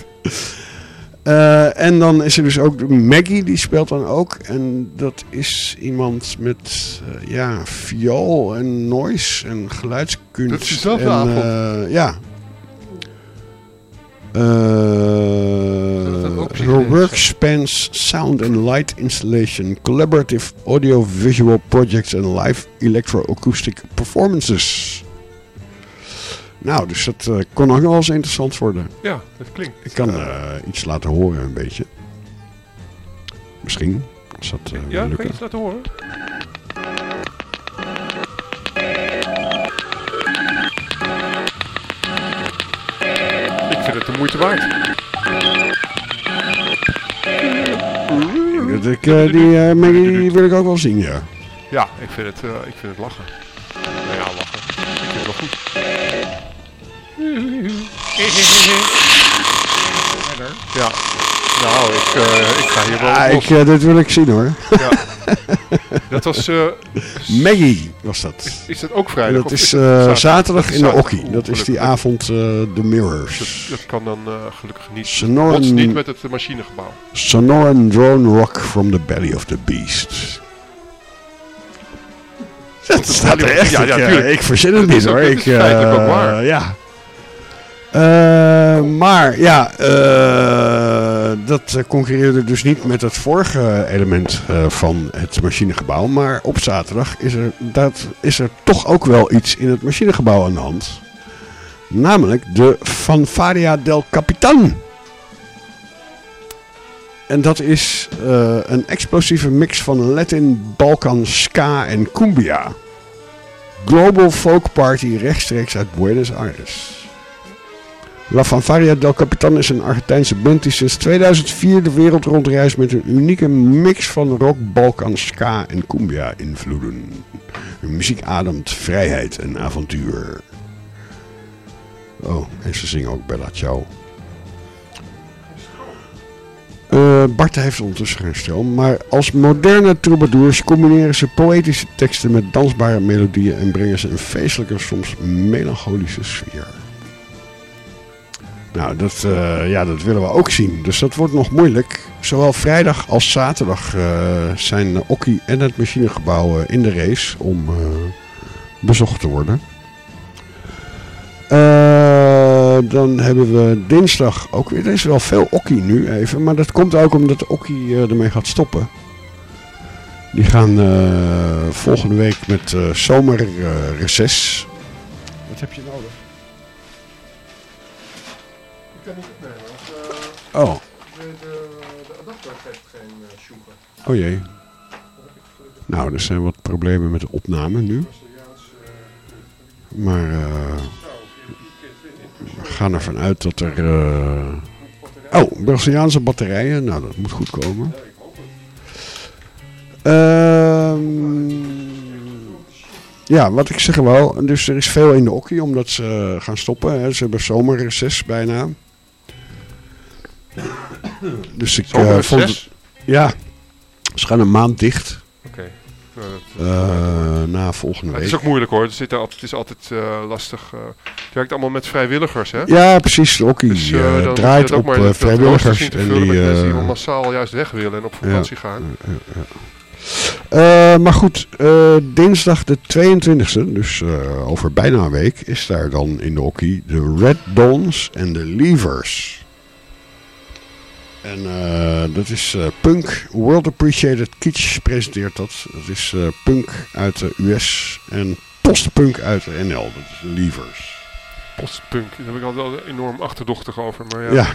En dan is er dus ook Maggie, die speelt dan ook. En dat is iemand met viool en noise en geluidskunst. Dat is dezelfde avond. Her work spans sound and light installation, collaborative audio-visual projects and live electroacoustic performances. Nou, dus dat kon ook nog wel eens interessant worden. Ja, dat klinkt. Ik kan iets laten horen, een beetje. Misschien. Als dat kan je iets laten horen? het de moeite waard. Die Maggie wil ik ook wel zien, ja. Ja, ik vind het lachen. Nou ja, lachen. Ik vind het wel goed. Ja. Nou, ik ga hier wel los. Dat wil ik zien hoor. Ja. Dat was... Maggie was dat. Is dat ook vrijdag? Dat is zaterdag in de Okkie. Dat is die avond The Mirrors. Dat kan dan gelukkig niet. Sonoran, niet met het machinegebouw. Sonoran Drone Rock from the Belly of the Beast. Dat staat er echt. Ik verzin het niet hoor. Dat is feitelijk ook waar. Ja. Maar ja, dat concurreerde dus niet met het vorige element van het machinegebouw. Maar op zaterdag is er toch ook wel iets in het machinegebouw aan de hand. Namelijk de Fanfaria del Capitan. En dat is een explosieve mix van Latin, Balkan, ska en cumbia. Global Folk Party rechtstreeks uit Buenos Aires. La Fanfaria del Capitan is een Argentijnse band die sinds 2004 de wereld rondreist met een unieke mix van rock, Balkan, ska en cumbia invloeden. Hun muziek ademt vrijheid en avontuur. Oh, en ze zingen ook Bella Ciao. Bart heeft ondertussen geen stel, maar als moderne troubadours combineren ze poëtische teksten met dansbare melodieën en brengen ze een feestelijke, soms melancholische sfeer. Nou, dat willen we ook zien. Dus dat wordt nog moeilijk. Zowel vrijdag als zaterdag zijn Okkie en het machinegebouw in de race om bezocht te worden. Dan hebben we dinsdag ook weer. Er is wel veel Okkie nu even. Maar dat komt ook omdat de Okkie ermee gaat stoppen. Die gaan volgende week met zomerreces. Wat heb je nodig? Ik kan niet opnemen. Oh. De adapter geeft geen sjoegen. Oh jee. Nou, er zijn wat problemen met de opname nu. Maar we gaan ervan uit dat er... Braziliaanse batterijen. Nou, dat moet goed komen. Ja, wat ik zeg wel. Dus er is veel in de Okkie omdat ze gaan stoppen. Hè. Ze hebben zomerreces bijna. Dus ik vond het... Ja, ze gaan een maand dicht. Oké. Na volgende week. Het is ook moeilijk hoor. Het is altijd lastig. Het werkt allemaal met vrijwilligers, hè? Ja, precies. De Okkie draait op vrijwilligers. En die mensen die massaal juist weg willen en op vakantie gaan. Maar goed, dinsdag de 22e, dus over bijna een week, is daar dan in de Okkie de Red Dawns en de Levers. En dat is punk. World Appreciated Kitsch presenteert dat. Dat is punk uit de US en postpunk uit de NL. Dat is de Levers. Postpunk, daar heb ik altijd enorm achterdochtig over. Maar ja.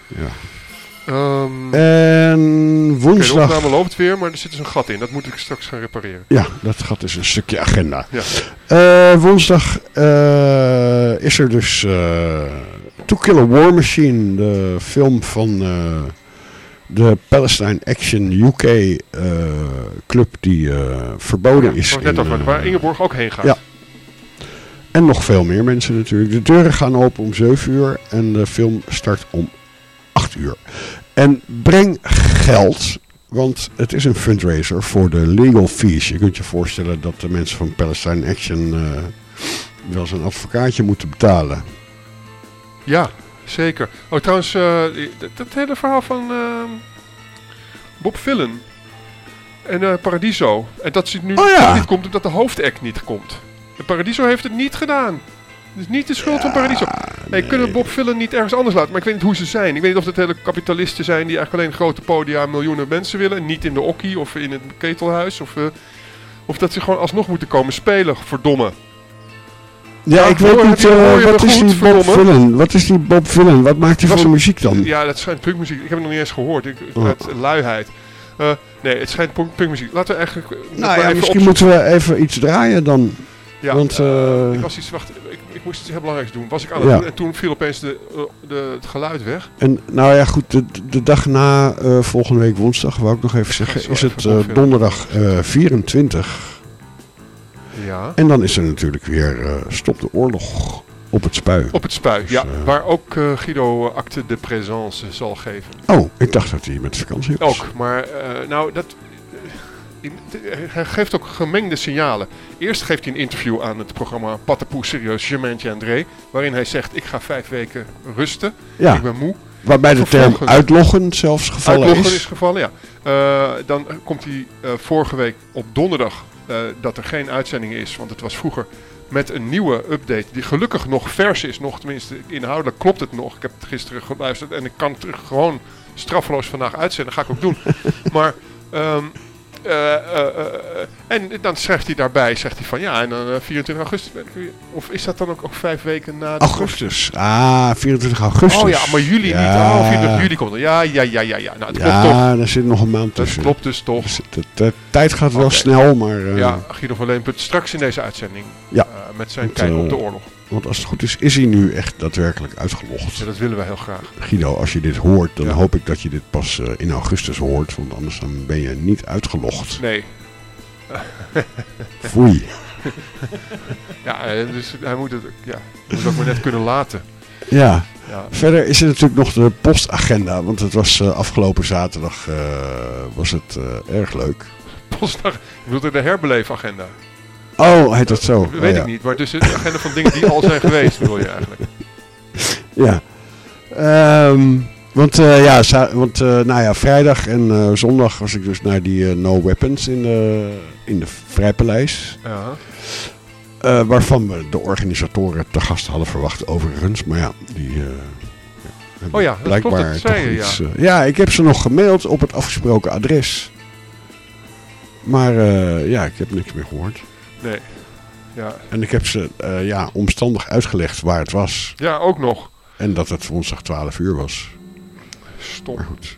En woensdag... de opname loopt weer, maar er zit dus een gat in. Dat moet ik straks gaan repareren. Ja, dat gat is een stukje agenda. Ja. Woensdag is er dus To Kill a War Machine, de film van de Palestine Action UK club die verboden is. Net over, waar Ingeborg ook heen gaat. Ja. En nog veel meer mensen natuurlijk. De deuren gaan open om 7 uur en de film start om 8 uur. En breng geld, want het is een fundraiser voor de legal fees. Je kunt je voorstellen dat de mensen van Palestine Action wel eens een advocaatje moeten betalen. Ja, zeker. Oh, trouwens, dat hele verhaal van Bob Villen en Paradiso. En dat het nu niet komt omdat de hoofdact niet komt. En Paradiso heeft het niet gedaan. Het is niet de schuld van Paradiso. Nee, kunnen Bob Villen niet ergens anders laten. Maar ik weet niet hoe ze zijn. Ik weet niet of het hele kapitalisten zijn die eigenlijk alleen grote podia miljoenen mensen willen. Niet in de Okkie of in het ketelhuis. Of dat ze gewoon alsnog moeten komen spelen. Verdomme. Ja, ik weet niet, wat is die Bob Villen? Wat is die Bob Villen? Wat maakt hij voor muziek dan? Ja, dat schijnt punkmuziek. Ik heb het nog niet eens gehoord. Uit luiheid. Nee, het schijnt punkmuziek. Laten we eigenlijk... misschien moeten we even iets draaien dan. Ja, Want, ik was iets, ik moest iets heel belangrijks doen. Was ik aan het doen en toen viel opeens het geluid weg. En nou ja, goed, de dag na volgende week woensdag, wou ik nog even zeggen, is het donderdag 24. Ja. En dan is er natuurlijk weer Stop de Oorlog op het Spui. Op het Spui, ja. Waar ook Guido acte de présence zal geven. Oh, ik dacht dat hij met vakantie was. Ook, maar hij geeft ook gemengde signalen. Eerst geeft hij een interview aan het programma Patapoe Serieus Je Maintien, waarin hij zegt, ik ga 5 weken rusten. Ja. Ik ben moe. Waarbij de term uitloggen zelfs gevallen uitloggen is gevallen, ja. Dan komt hij vorige week op donderdag dat er geen uitzending is, want het was vroeger met een nieuwe update die gelukkig nog vers is. Nog tenminste, inhoudelijk klopt het nog. Ik heb het gisteren geluisterd en ik kan het gewoon straffeloos vandaag uitzenden. Dat ga ik ook doen. Maar en dan schrijft hij daarbij, zegt hij van ja, en dan 24 augustus ben ik weer. Of is dat dan ook 5 weken na de augustus? 24 augustus. Oh ja, maar juli niet. Oh, 24 juli komt er. Ja. Nou, het klopt toch. Ja, daar zit nog een maand tussen. Dat klopt dus toch. De tijd gaat wel snel, maar... ja, Guido van Leemput straks in deze uitzending. Ja. Met zijn kijk op de oorlog. Want als het goed is hij nu echt daadwerkelijk uitgelogd. Ja, dat willen we heel graag. Guido, als je dit hoort, dan hoop ik dat je dit pas in augustus hoort. Want anders dan ben je niet uitgelogd. Nee. Foei. Ja, dus hij moet het ook maar net kunnen laten. Ja. Verder is er natuurlijk nog de postagenda. Want het was afgelopen zaterdag was het erg leuk. Postdag? Je bedoelt de herbeleefagenda? Oh, heet dat zo? Weet ik niet, maar dus de agenda van dingen die al zijn geweest, bedoel je eigenlijk? Ja. Vrijdag en zondag was ik dus naar die No Weapons in de Vrijpaleis. Ja. Waarvan we de organisatoren te gast hadden verwacht overigens. Maar ja, die dat blijkbaar klopt, dat zei je, iets... ja, ik heb ze nog gemaild op het afgesproken adres. Maar ik heb niks meer gehoord. Nee. Ja. En ik heb ze omstandig uitgelegd waar het was. Ja, ook nog. En dat het woensdag 12 uur was. Stom. Maar goed.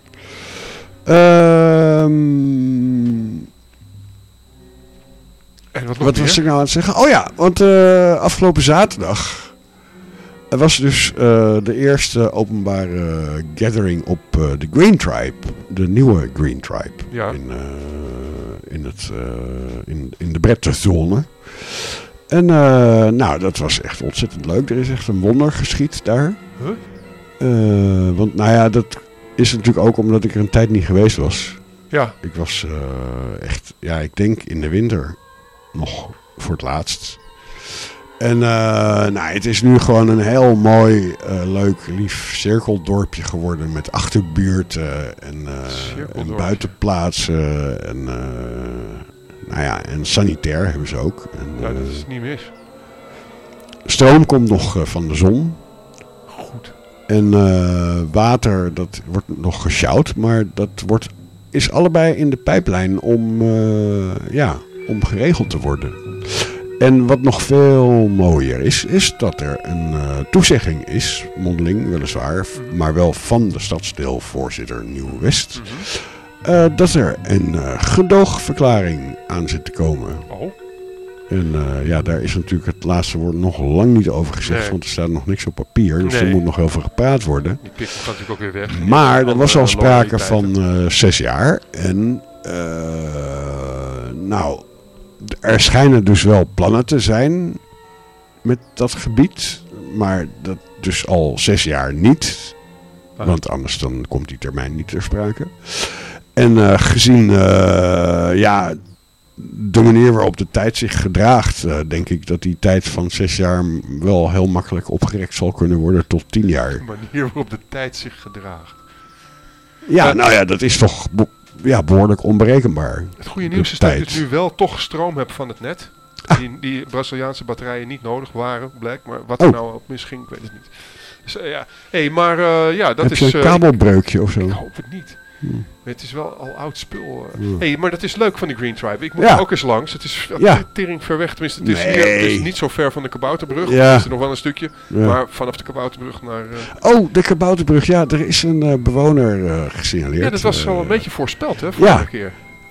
En wat was ik nou aan het zeggen? Oh ja, want afgelopen zaterdag was dus de eerste openbare gathering op de Green Tribe. De nieuwe Green Tribe. Ja. In de Brettenzone. En dat was echt ontzettend leuk. Er is echt een wonder geschied daar. Huh? Want dat is natuurlijk ook omdat ik er een tijd niet geweest was. Ja. Ik was echt, ik denk in de winter nog voor het laatst. En het is nu gewoon een heel mooi, leuk, lief cirkeldorpje geworden met achterbuurten en buitenplaatsen en sanitair hebben ze ook. En, dat is niet mis. Stroom komt nog van de zon. Goed. En water, dat wordt nog gesjouwd, maar dat is allebei in de pijplijn om geregeld te worden. En wat nog veel mooier is dat er een toezegging is, mondeling weliswaar, maar wel van de stadsdeelvoorzitter Nieuw-West, dat er een gedoogverklaring aan zit te komen. Oh. En daar is natuurlijk het laatste woord nog lang niet over gezegd, want er staat nog niks op papier, dus er moet nog over gepraat worden. Die pik gaat natuurlijk ook weer weg. Maar er was al sprake van 6 jaar en er schijnen dus wel plannen te zijn met dat gebied, maar dat dus al 6 jaar niet, want anders dan komt die termijn niet ter sprake. En gezien de manier waarop de tijd zich gedraagt, denk ik dat die tijd van 6 jaar wel heel makkelijk opgerekt zal kunnen worden tot 10 jaar. De manier waarop de tijd zich gedraagt. Ja, dat is toch behoorlijk onberekenbaar. Het goede nieuws is dat je nu wel toch stroom hebt van het net. Die Braziliaanse batterijen niet nodig waren, blijkt. Maar wat er nou op misging, ik weet het niet. Dus dat is... Heb je een kabelbreukje of zo? Ik hoop het niet. Het is wel al oud spul. Maar dat is leuk van de Green Tribe. Ik moet ook eens langs. Het is tering ver weg. Tenminste, het is niet zo ver van de Kabouterbrug. Ja. Het is er nog wel een stukje. Ja. Maar vanaf de Kabouterbrug naar... de Kabouterbrug. Ja, er is een bewoner gesignaleerd. Ja, dat was al een beetje voorspeld, hè, vorige keer.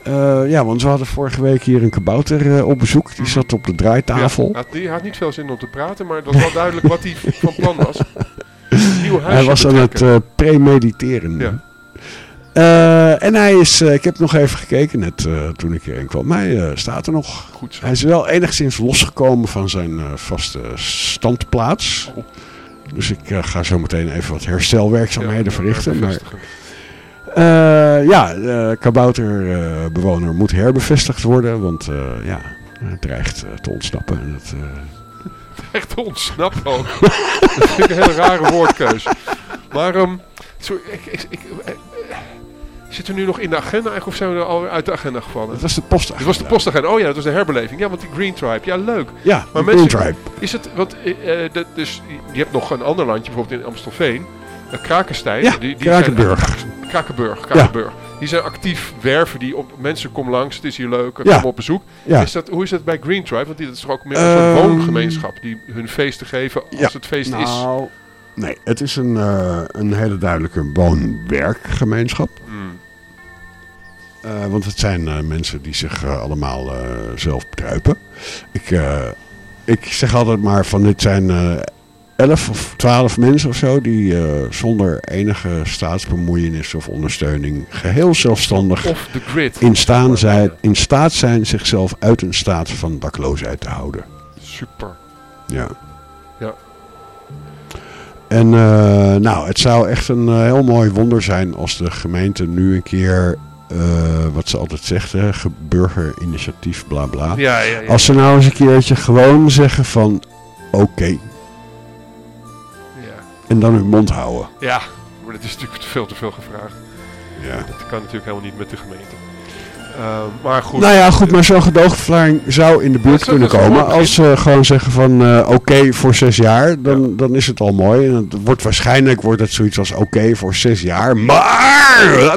Ja, want we hadden vorige week hier een kabouter op bezoek. Die zat op de draaitafel. Ja, hij had niet veel zin om te praten, maar het was wel duidelijk wat hij van plan was. Nieuw huisje Hij was aan het premediteren. Ja. En hij is, ik heb nog even gekeken net toen ik hierheen kwam. Hij staat er nog. Goed zo. Hij is wel enigszins losgekomen van zijn vaste standplaats. Oh. Dus ik ga zo meteen even wat herstelwerkzaamheden verrichten. Maar bevestigen. kabouterbewoner moet herbevestigd worden, want hij dreigt te ontsnappen. En dat, Echt te ontsnappen ook. Dat vind ik een hele rare woordkeus. Maar, sorry, zitten we nu nog in de agenda eigenlijk of zijn we er al uit de agenda gevallen? dat was de postagenda. Het was de postagenda. Oh ja, dat was de herbeleving. Ja, want die Green Tribe. Ja, leuk. Ja, Maar de Green mensen- Tribe. Is het, want dus je hebt nog een ander landje, bijvoorbeeld in Amstelveen. Krakenstein. Ja, Krakenburg. Krakenburg. Die zijn actief werven die op mensen kom langs, het is hier leuk, Ja. kom op bezoek. Ja. Hoe is dat bij Green Tribe? Want dat is toch ook meer een soort woongemeenschap die hun feesten geven als Ja. het feest is. Nou, nee, het is een hele duidelijke woon-werkgemeenschap. Hmm. Want het zijn mensen die zich allemaal zelf bedruipen. Ik zeg altijd maar van dit zijn 11 of 12 mensen of zo die zonder enige staatsbemoeienis of ondersteuning geheel zelfstandig Of de grid. in staat zijn zichzelf uit een staat van dakloosheid te houden. Super. Ja. Ja. En nou, het zou echt een heel mooi wonder zijn als de gemeente nu een keer, wat ze altijd zegt, hè, burgerinitiatief, bla bla. Ja. Als ze nou eens een keertje gewoon zeggen van, oké, Ja. en dan hun mond houden. Ja, maar dat is natuurlijk veel te veel gevraagd. Ja. Dat kan natuurlijk helemaal niet met de gemeente. Maar goed. Nou ja, goed, maar zo'n gedoogverklaring zou in de buurt Dat kunnen is een komen. mooi Als ze gewoon zeggen van oké voor 6 jaar, dan is het al mooi. En het wordt waarschijnlijk zoiets als oké voor 6 jaar, maar...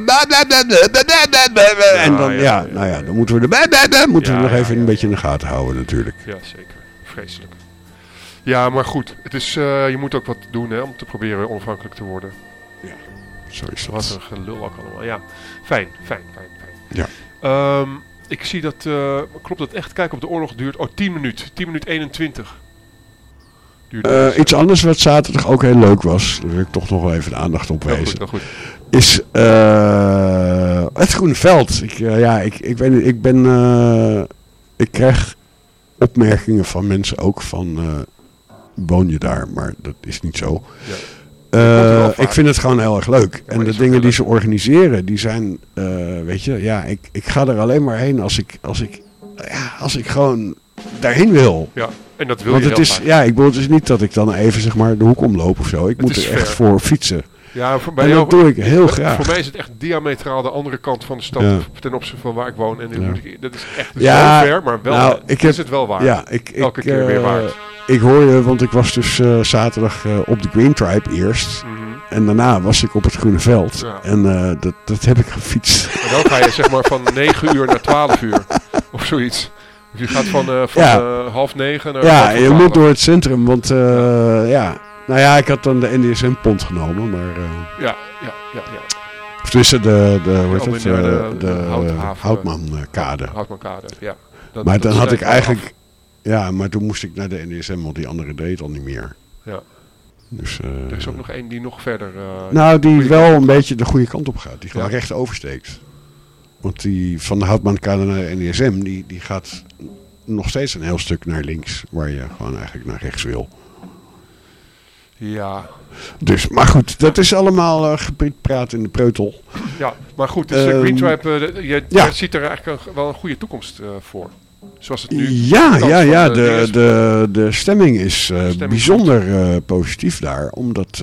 En dan, nou ja, dan moeten we nog even een beetje in de gaten houden natuurlijk. Ja, zeker. Vreselijk. Ja, maar goed. Het is, je moet ook wat doen hè, om te proberen onafhankelijk te worden. Zo is Wat dat. een gelul ook allemaal. Ja, fijn. Ja. Ik zie dat, klopt dat echt? Kijk, op de oorlog duurt, 10 minuten. 10 minuten 21. Duurt Iets anders wat zaterdag ook heel leuk was, daar wil ik toch nog wel even de aandacht op wijzen, Heel goed. is het Groene Veld. Ik krijg opmerkingen van mensen ook van, woon je daar? Maar dat is niet zo. Ja. wel vaak. Ik vind het gewoon heel erg leuk. En maar de is dingen ook die heel ze organiseren, die zijn, weet je, ja, ik ga er alleen maar heen als ik gewoon daarheen wil. Ja, en dat wil Want je het heel is, graag. ja, ik bedoel, het is niet dat ik dan even zeg maar de hoek omloop of zo. Ik moet is er echt ver. voor fietsen. Ja, En dat doe ik heel graag. Voor mij is het echt diametraal de andere kant van de stad Ja. ten opzichte van waar ik woon. En dat is echt Ja, zo ver, maar wel nou, is het wel waar. Ja, Elke keer weer waard. Ik hoor je, want ik was dus zaterdag op de Green Tribe eerst. Mhm. En daarna was ik op het Groene Veld. Ja. En dat heb ik gefietst. En dan ga je zeg maar van 9 uur naar 12 uur. Of zoiets. Dus je gaat van Ja. 8:30 naar Ja, half je 12. moet door het centrum, want ja. Nou ja, ik had dan de NDSM-pont genomen, maar... Ja. Of tussen de hoe heet Ja, het? de Houthaven. Houtmankade. Houtmankade, ja. Maar dan had ik snijdt wel eigenlijk... af. Ja, maar toen moest ik naar de NDSM, want die andere deed al niet meer. Ja. Dus, Er is ook nog één die nog verder... nou, die goede wel kant een op beetje de goede kant op gaat. Die gewoon Ja. recht oversteekt. Want die van de Houtmankade naar de NDSM, die gaat nog steeds een heel stuk naar links. Waar je gewoon eigenlijk naar rechts wil. Ja. Dus, maar goed, dat is allemaal praat in de preutel. Ja, maar goed, dus Green Tribe, je ziet er eigenlijk wel een goede toekomst voor. Zoals het nu... Ja, van de stemming is bijzonder positief daar. Omdat,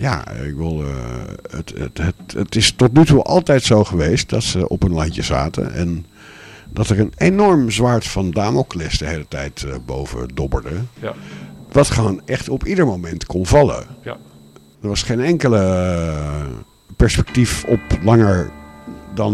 het is tot nu toe altijd zo geweest dat ze op een landje zaten. En dat er een enorm zwaard van Damocles de hele tijd boven dobberde. Ja. Wat gewoon echt op ieder moment kon vallen. Ja. Er was geen enkele perspectief op langer dan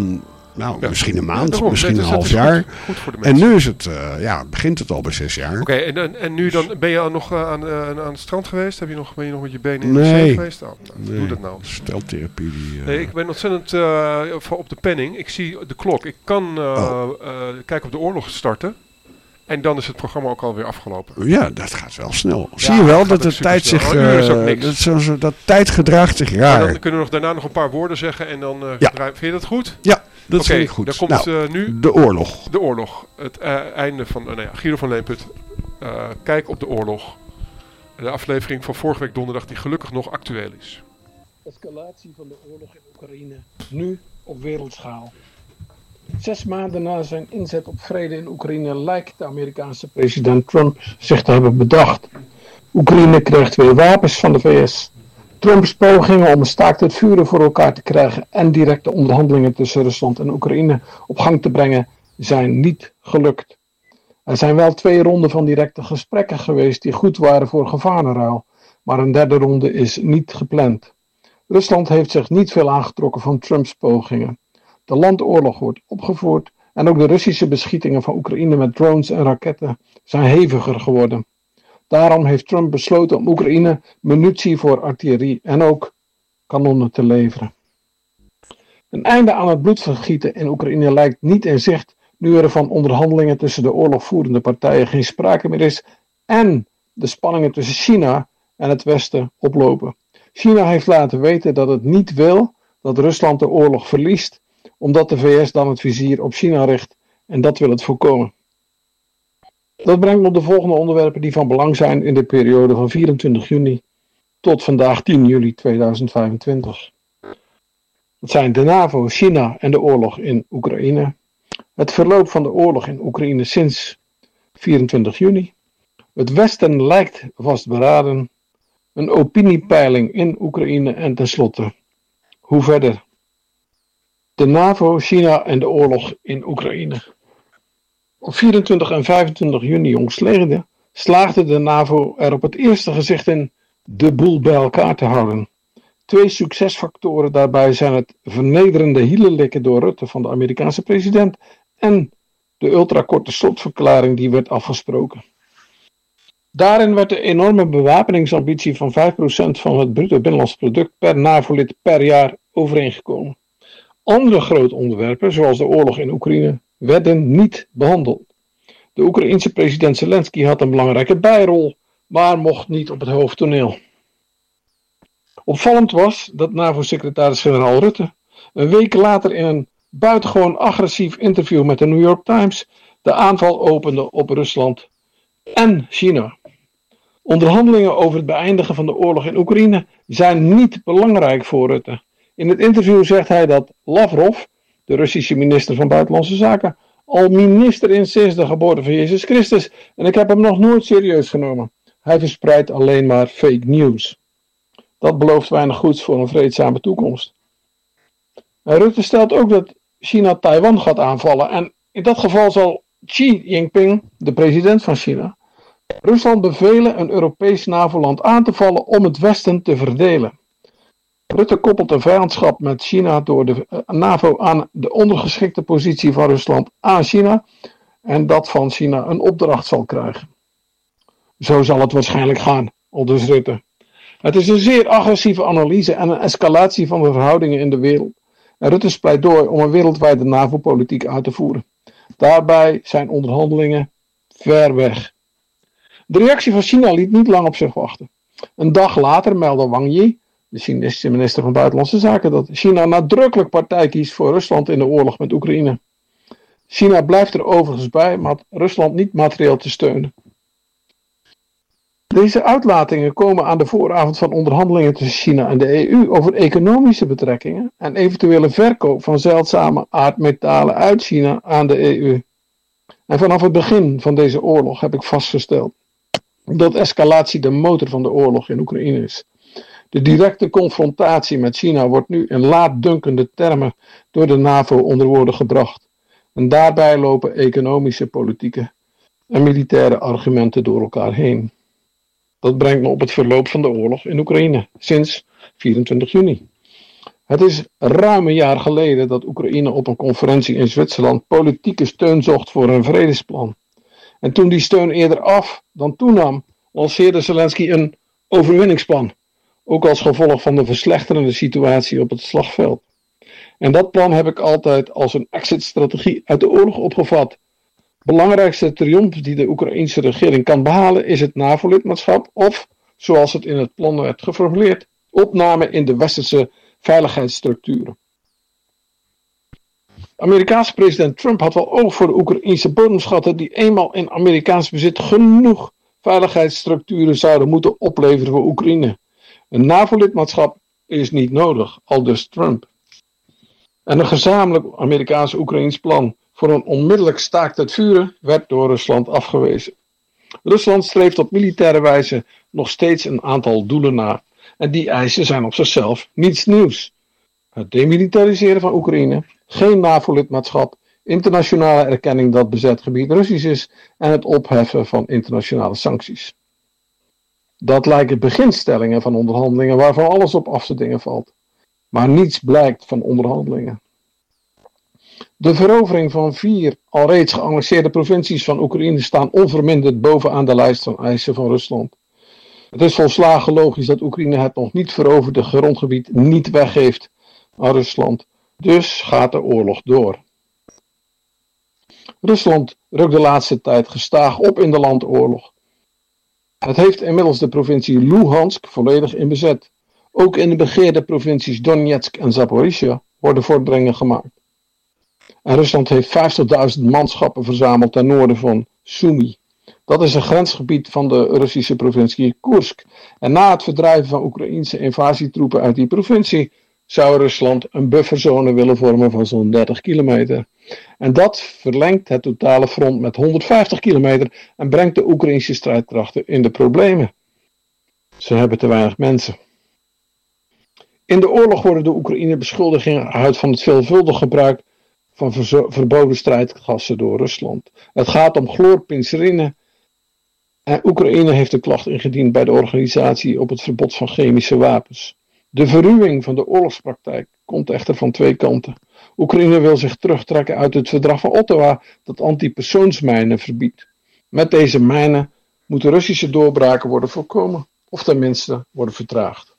Nou, misschien een maand, daarom, misschien dus een dat half is jaar. Goed voor de En mensen. nu is het, begint het al bij 6 jaar. Oké, en nu dan ben je al nog aan het strand geweest? Ben je nog met je benen in de Nee. zee geweest? Doe dat nou. Steltherapie. Nee, ik ben ontzettend op de penning. Ik zie de klok. Ik kan kijken op de oorlog starten. En dan is het programma ook alweer afgelopen. Ja, dat gaat wel snel. Zie je wel gaat dat ook de super tijd snel. zich... Een uur is ook niks. dat tijd gedraagt zich Maar raar. dan kunnen we daarna nog een paar woorden zeggen. En dan vind je dat goed? Ja, dat Oké, vind ik goed. dan komt Nou, nu de oorlog. de oorlog. Het einde van Guido van Leemput. Kijk op de oorlog. De aflevering van vorige week donderdag die gelukkig nog actueel is. Escalatie van de oorlog in Oekraïne, nu op wereldschaal. 6 maanden na zijn inzet op vrede in Oekraïne lijkt de Amerikaanse president Trump zich te hebben bedacht. Oekraïne krijgt weer wapens van de VS. Trumps pogingen om een staakt het vuren voor elkaar te krijgen en directe onderhandelingen tussen Rusland en Oekraïne op gang te brengen zijn niet gelukt. Er zijn wel 2 ronden van directe gesprekken geweest die goed waren voor gevarenruil, maar een 3e ronde is niet gepland. Rusland heeft zich niet veel aangetrokken van Trumps pogingen. De landoorlog wordt opgevoerd en ook de Russische beschietingen van Oekraïne met drones en raketten zijn heviger geworden. Daarom heeft Trump besloten om Oekraïne munitie voor artillerie en ook kanonnen te leveren. Een einde aan het bloedvergieten in Oekraïne lijkt niet in zicht nu er van onderhandelingen tussen de oorlogvoerende partijen geen sprake meer is en de spanningen tussen China en het Westen oplopen. China heeft laten weten dat het niet wil dat Rusland de oorlog verliest, omdat de VS dan het vizier op China richt en dat wil het voorkomen. Dat brengt me op de volgende onderwerpen die van belang zijn in de periode van 24 juni tot vandaag 10 juli 2025. Dat zijn de NAVO, China en de oorlog in Oekraïne. Het verloop van de oorlog in Oekraïne sinds 24 juni. Het Westen lijkt vastberaden. Een opiniepeiling in Oekraïne en tenslotte, hoe verder? De NAVO, China en de oorlog in Oekraïne. Op 24 en 25 juni jongstleden slaagde de NAVO er op het eerste gezicht in de boel bij elkaar te houden. 2 succesfactoren daarbij zijn het vernederende hielenlikken door Rutte van de Amerikaanse president en de ultrakorte slotverklaring die werd afgesproken. Daarin werd de enorme bewapeningsambitie van 5% van het bruto binnenlands product per NAVO-lid per jaar overeengekomen. Andere grote onderwerpen, zoals de oorlog in Oekraïne, werden niet behandeld. De Oekraïense president Zelensky had een belangrijke bijrol, maar mocht niet op het hoofdtoneel. Opvallend was dat NAVO-secretaris-generaal Rutte een week later in een buitengewoon agressief interview met de New York Times de aanval opende op Rusland en China. Onderhandelingen over het beëindigen van de oorlog in Oekraïne zijn niet belangrijk voor Rutte. In het interview zegt hij dat Lavrov, de Russische minister van Buitenlandse Zaken, al minister is sinds de geboorte van Jezus Christus en ik heb hem nog nooit serieus genomen. Hij verspreidt alleen maar fake news. Dat belooft weinig goeds voor een vreedzame toekomst. En Rutte stelt ook dat China Taiwan gaat aanvallen en in dat geval zal Xi Jinping, de president van China, Rusland bevelen een Europees NAVO-land aan te vallen om het Westen te verdelen. Rutte koppelt een vijandschap met China door de NAVO aan de ondergeschikte positie van Rusland aan China en dat van China een opdracht zal krijgen. Zo zal het waarschijnlijk gaan, aldus Rutte. Het is een zeer agressieve analyse en een escalatie van de verhoudingen in de wereld. En Rutte pleit door om een wereldwijde NAVO-politiek uit te voeren. Daarbij zijn onderhandelingen ver weg. De reactie van China liet niet lang op zich wachten. Een dag later meldde Wang Yi, de Chinese minister van Buitenlandse Zaken, dat China nadrukkelijk partij kiest voor Rusland in de oorlog met Oekraïne. China blijft er overigens bij, maar Rusland niet materieel te steunen. Deze uitlatingen komen aan de vooravond van onderhandelingen tussen China en de EU over economische betrekkingen en eventuele verkoop van zeldzame aardmetalen uit China aan de EU. En vanaf het begin van deze oorlog heb ik vastgesteld dat escalatie de motor van de oorlog in Oekraïne is. De directe confrontatie met China wordt nu in laatdunkende termen door de NAVO onder woorden gebracht. En daarbij lopen economische, politieke en militaire argumenten door elkaar heen. Dat brengt me op het verloop van de oorlog in Oekraïne sinds 24 juni. Het is ruim een jaar geleden dat Oekraïne op een conferentie in Zwitserland politieke steun zocht voor een vredesplan. En toen die steun eerder af dan toenam, lanceerde Zelensky een overwinningsplan. Ook als gevolg van de verslechterende situatie op het slagveld. En dat plan heb ik altijd als een exit-strategie uit de oorlog opgevat. Belangrijkste triomf die de Oekraïense regering kan behalen is het NAVO-lidmaatschap of, zoals het in het plan werd geformuleerd, opname in de westerse veiligheidsstructuren. Amerikaanse president Trump had wel oog voor de Oekraïense bodemschatten die eenmaal in Amerikaans bezit genoeg veiligheidsstructuren zouden moeten opleveren voor Oekraïne. Een NAVO-lidmaatschap is niet nodig, aldus Trump. En een gezamenlijk Amerikaans-Oekraïens plan voor een onmiddellijk staakt het vuren werd door Rusland afgewezen. Rusland streeft op militaire wijze nog steeds een aantal doelen na. En die eisen zijn op zichzelf niets nieuws. Het demilitariseren van Oekraïne, geen NAVO-lidmaatschap, internationale erkenning dat bezet gebied Russisch is en het opheffen van internationale sancties. Dat lijken beginstellingen van onderhandelingen waarvan alles op af te dingen valt. Maar niets blijkt van onderhandelingen. De verovering van 4 alreeds geannexeerde provincies van Oekraïne staan onverminderd bovenaan de lijst van eisen van Rusland. Het is volslagen logisch dat Oekraïne het nog niet veroverde grondgebied niet weggeeft aan Rusland. Dus gaat de oorlog door. Rusland rukt de laatste tijd gestaag op in de landoorlog. Het heeft inmiddels de provincie Luhansk volledig in bezet. Ook in de begeerde provincies Donetsk en Zaporizhia worden vorderingen gemaakt. En Rusland heeft 50.000 manschappen verzameld ten noorden van Sumy. Dat is een grensgebied van de Russische provincie Koersk. En na het verdrijven van Oekraïense invasietroepen uit die provincie zou Rusland een bufferzone willen vormen van zo'n 30 kilometer. En dat verlengt het totale front met 150 kilometer en brengt de Oekraïnse strijdkrachten in de problemen. Ze hebben te weinig mensen. In de oorlog worden de Oekraïne beschuldigingen uit van het veelvuldig gebruik van verboden strijdgassen door Rusland. Het gaat om chloorpinserine. En Oekraïne heeft de klacht ingediend bij de organisatie op het verbod van chemische wapens. De verruwing van de oorlogspraktijk komt echter van 2 kanten. Oekraïne wil zich terugtrekken uit het verdrag van Ottawa dat antipersoonsmijnen verbiedt. Met deze mijnen moeten Russische doorbraken worden voorkomen, of tenminste worden vertraagd.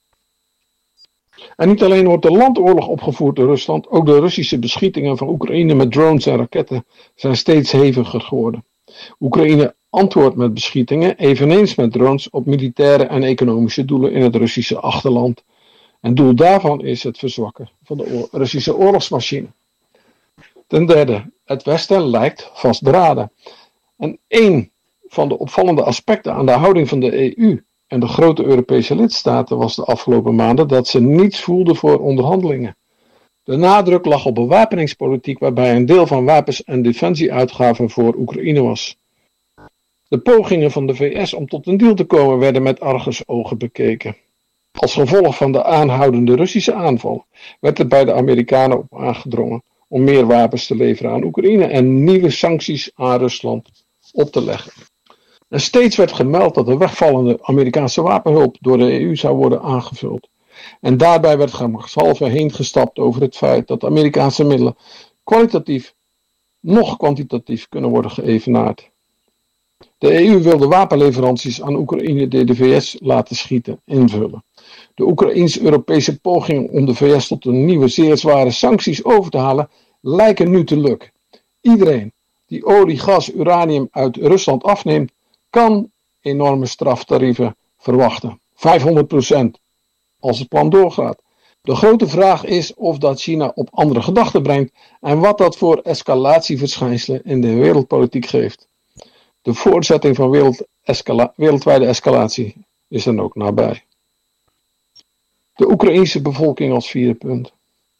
En niet alleen wordt de landoorlog opgevoerd door Rusland, ook de Russische beschietingen van Oekraïne met drones en raketten zijn steeds heviger geworden. Oekraïne antwoordt met beschietingen, eveneens met drones, op militaire en economische doelen in het Russische achterland. En doel daarvan is het verzwakken van de Russische oorlogsmachine. Ten derde, het Westen lijkt vastberaden. En één van de opvallende aspecten aan de houding van de EU en de grote Europese lidstaten was de afgelopen maanden dat ze niets voelden voor onderhandelingen. De nadruk lag op bewapeningspolitiek waarbij een deel van wapens en defensieuitgaven voor Oekraïne was. De pogingen van de VS om tot een deal te komen werden met argusogen bekeken. Als gevolg van de aanhoudende Russische aanval werd er bij de Amerikanen op aangedrongen om meer wapens te leveren aan Oekraïne en nieuwe sancties aan Rusland op te leggen. En steeds werd gemeld dat de wegvallende Amerikaanse wapenhulp door de EU zou worden aangevuld. En daarbij werd gemakshalve heen gestapt over het feit dat Amerikaanse middelen kwalitatief nog kwantitatief kunnen worden geëvenaard. De EU wil de wapenleveranties aan Oekraïne die de VS laten schieten invullen. De Oekraïens-Europese pogingen om de VS tot een nieuwe zeer zware sancties over te halen lijken nu te lukken. Iedereen die olie, gas, uranium uit Rusland afneemt, kan enorme straftarieven verwachten. 500% als het plan doorgaat. De grote vraag is of dat China op andere gedachten brengt en wat dat voor escalatieverschijnselen in de wereldpolitiek geeft. De voortzetting van wereldwijde escalatie is dan ook nabij. De Oekraïense bevolking als 4e punt.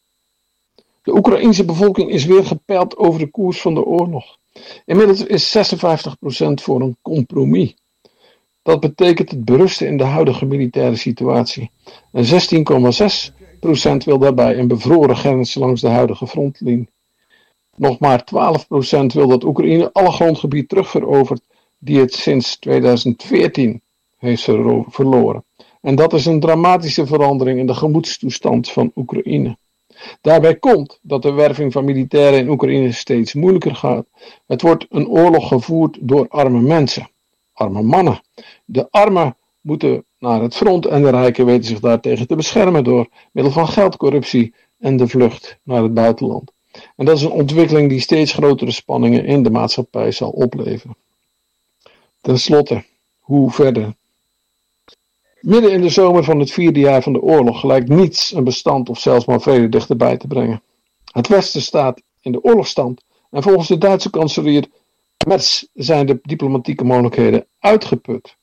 De Oekraïense bevolking is weer gepeild over de koers van de oorlog. Inmiddels is 56% voor een compromis. Dat betekent het berusten in de huidige militaire situatie. En 16,6% wil daarbij een bevroren grens langs de huidige frontlinie. Nog maar 12% wil dat Oekraïne alle grondgebied terugverovert die het sinds 2014 heeft verloren. En dat is een dramatische verandering in de gemoedstoestand van Oekraïne. Daarbij komt dat de werving van militairen in Oekraïne steeds moeilijker gaat. Het wordt een oorlog gevoerd door arme mensen, arme mannen. De armen moeten naar het front en de rijken weten zich daartegen te beschermen door middel van geldcorruptie en de vlucht naar het buitenland. En dat is een ontwikkeling die steeds grotere spanningen in de maatschappij zal opleveren. Ten slotte, hoe verder? Midden in de zomer van het 4e jaar van de oorlog lijkt niets een bestand of zelfs maar vrede dichterbij te brengen. Het Westen staat in de oorlogstand en volgens de Duitse kanselier Merz zijn de diplomatieke mogelijkheden uitgeput.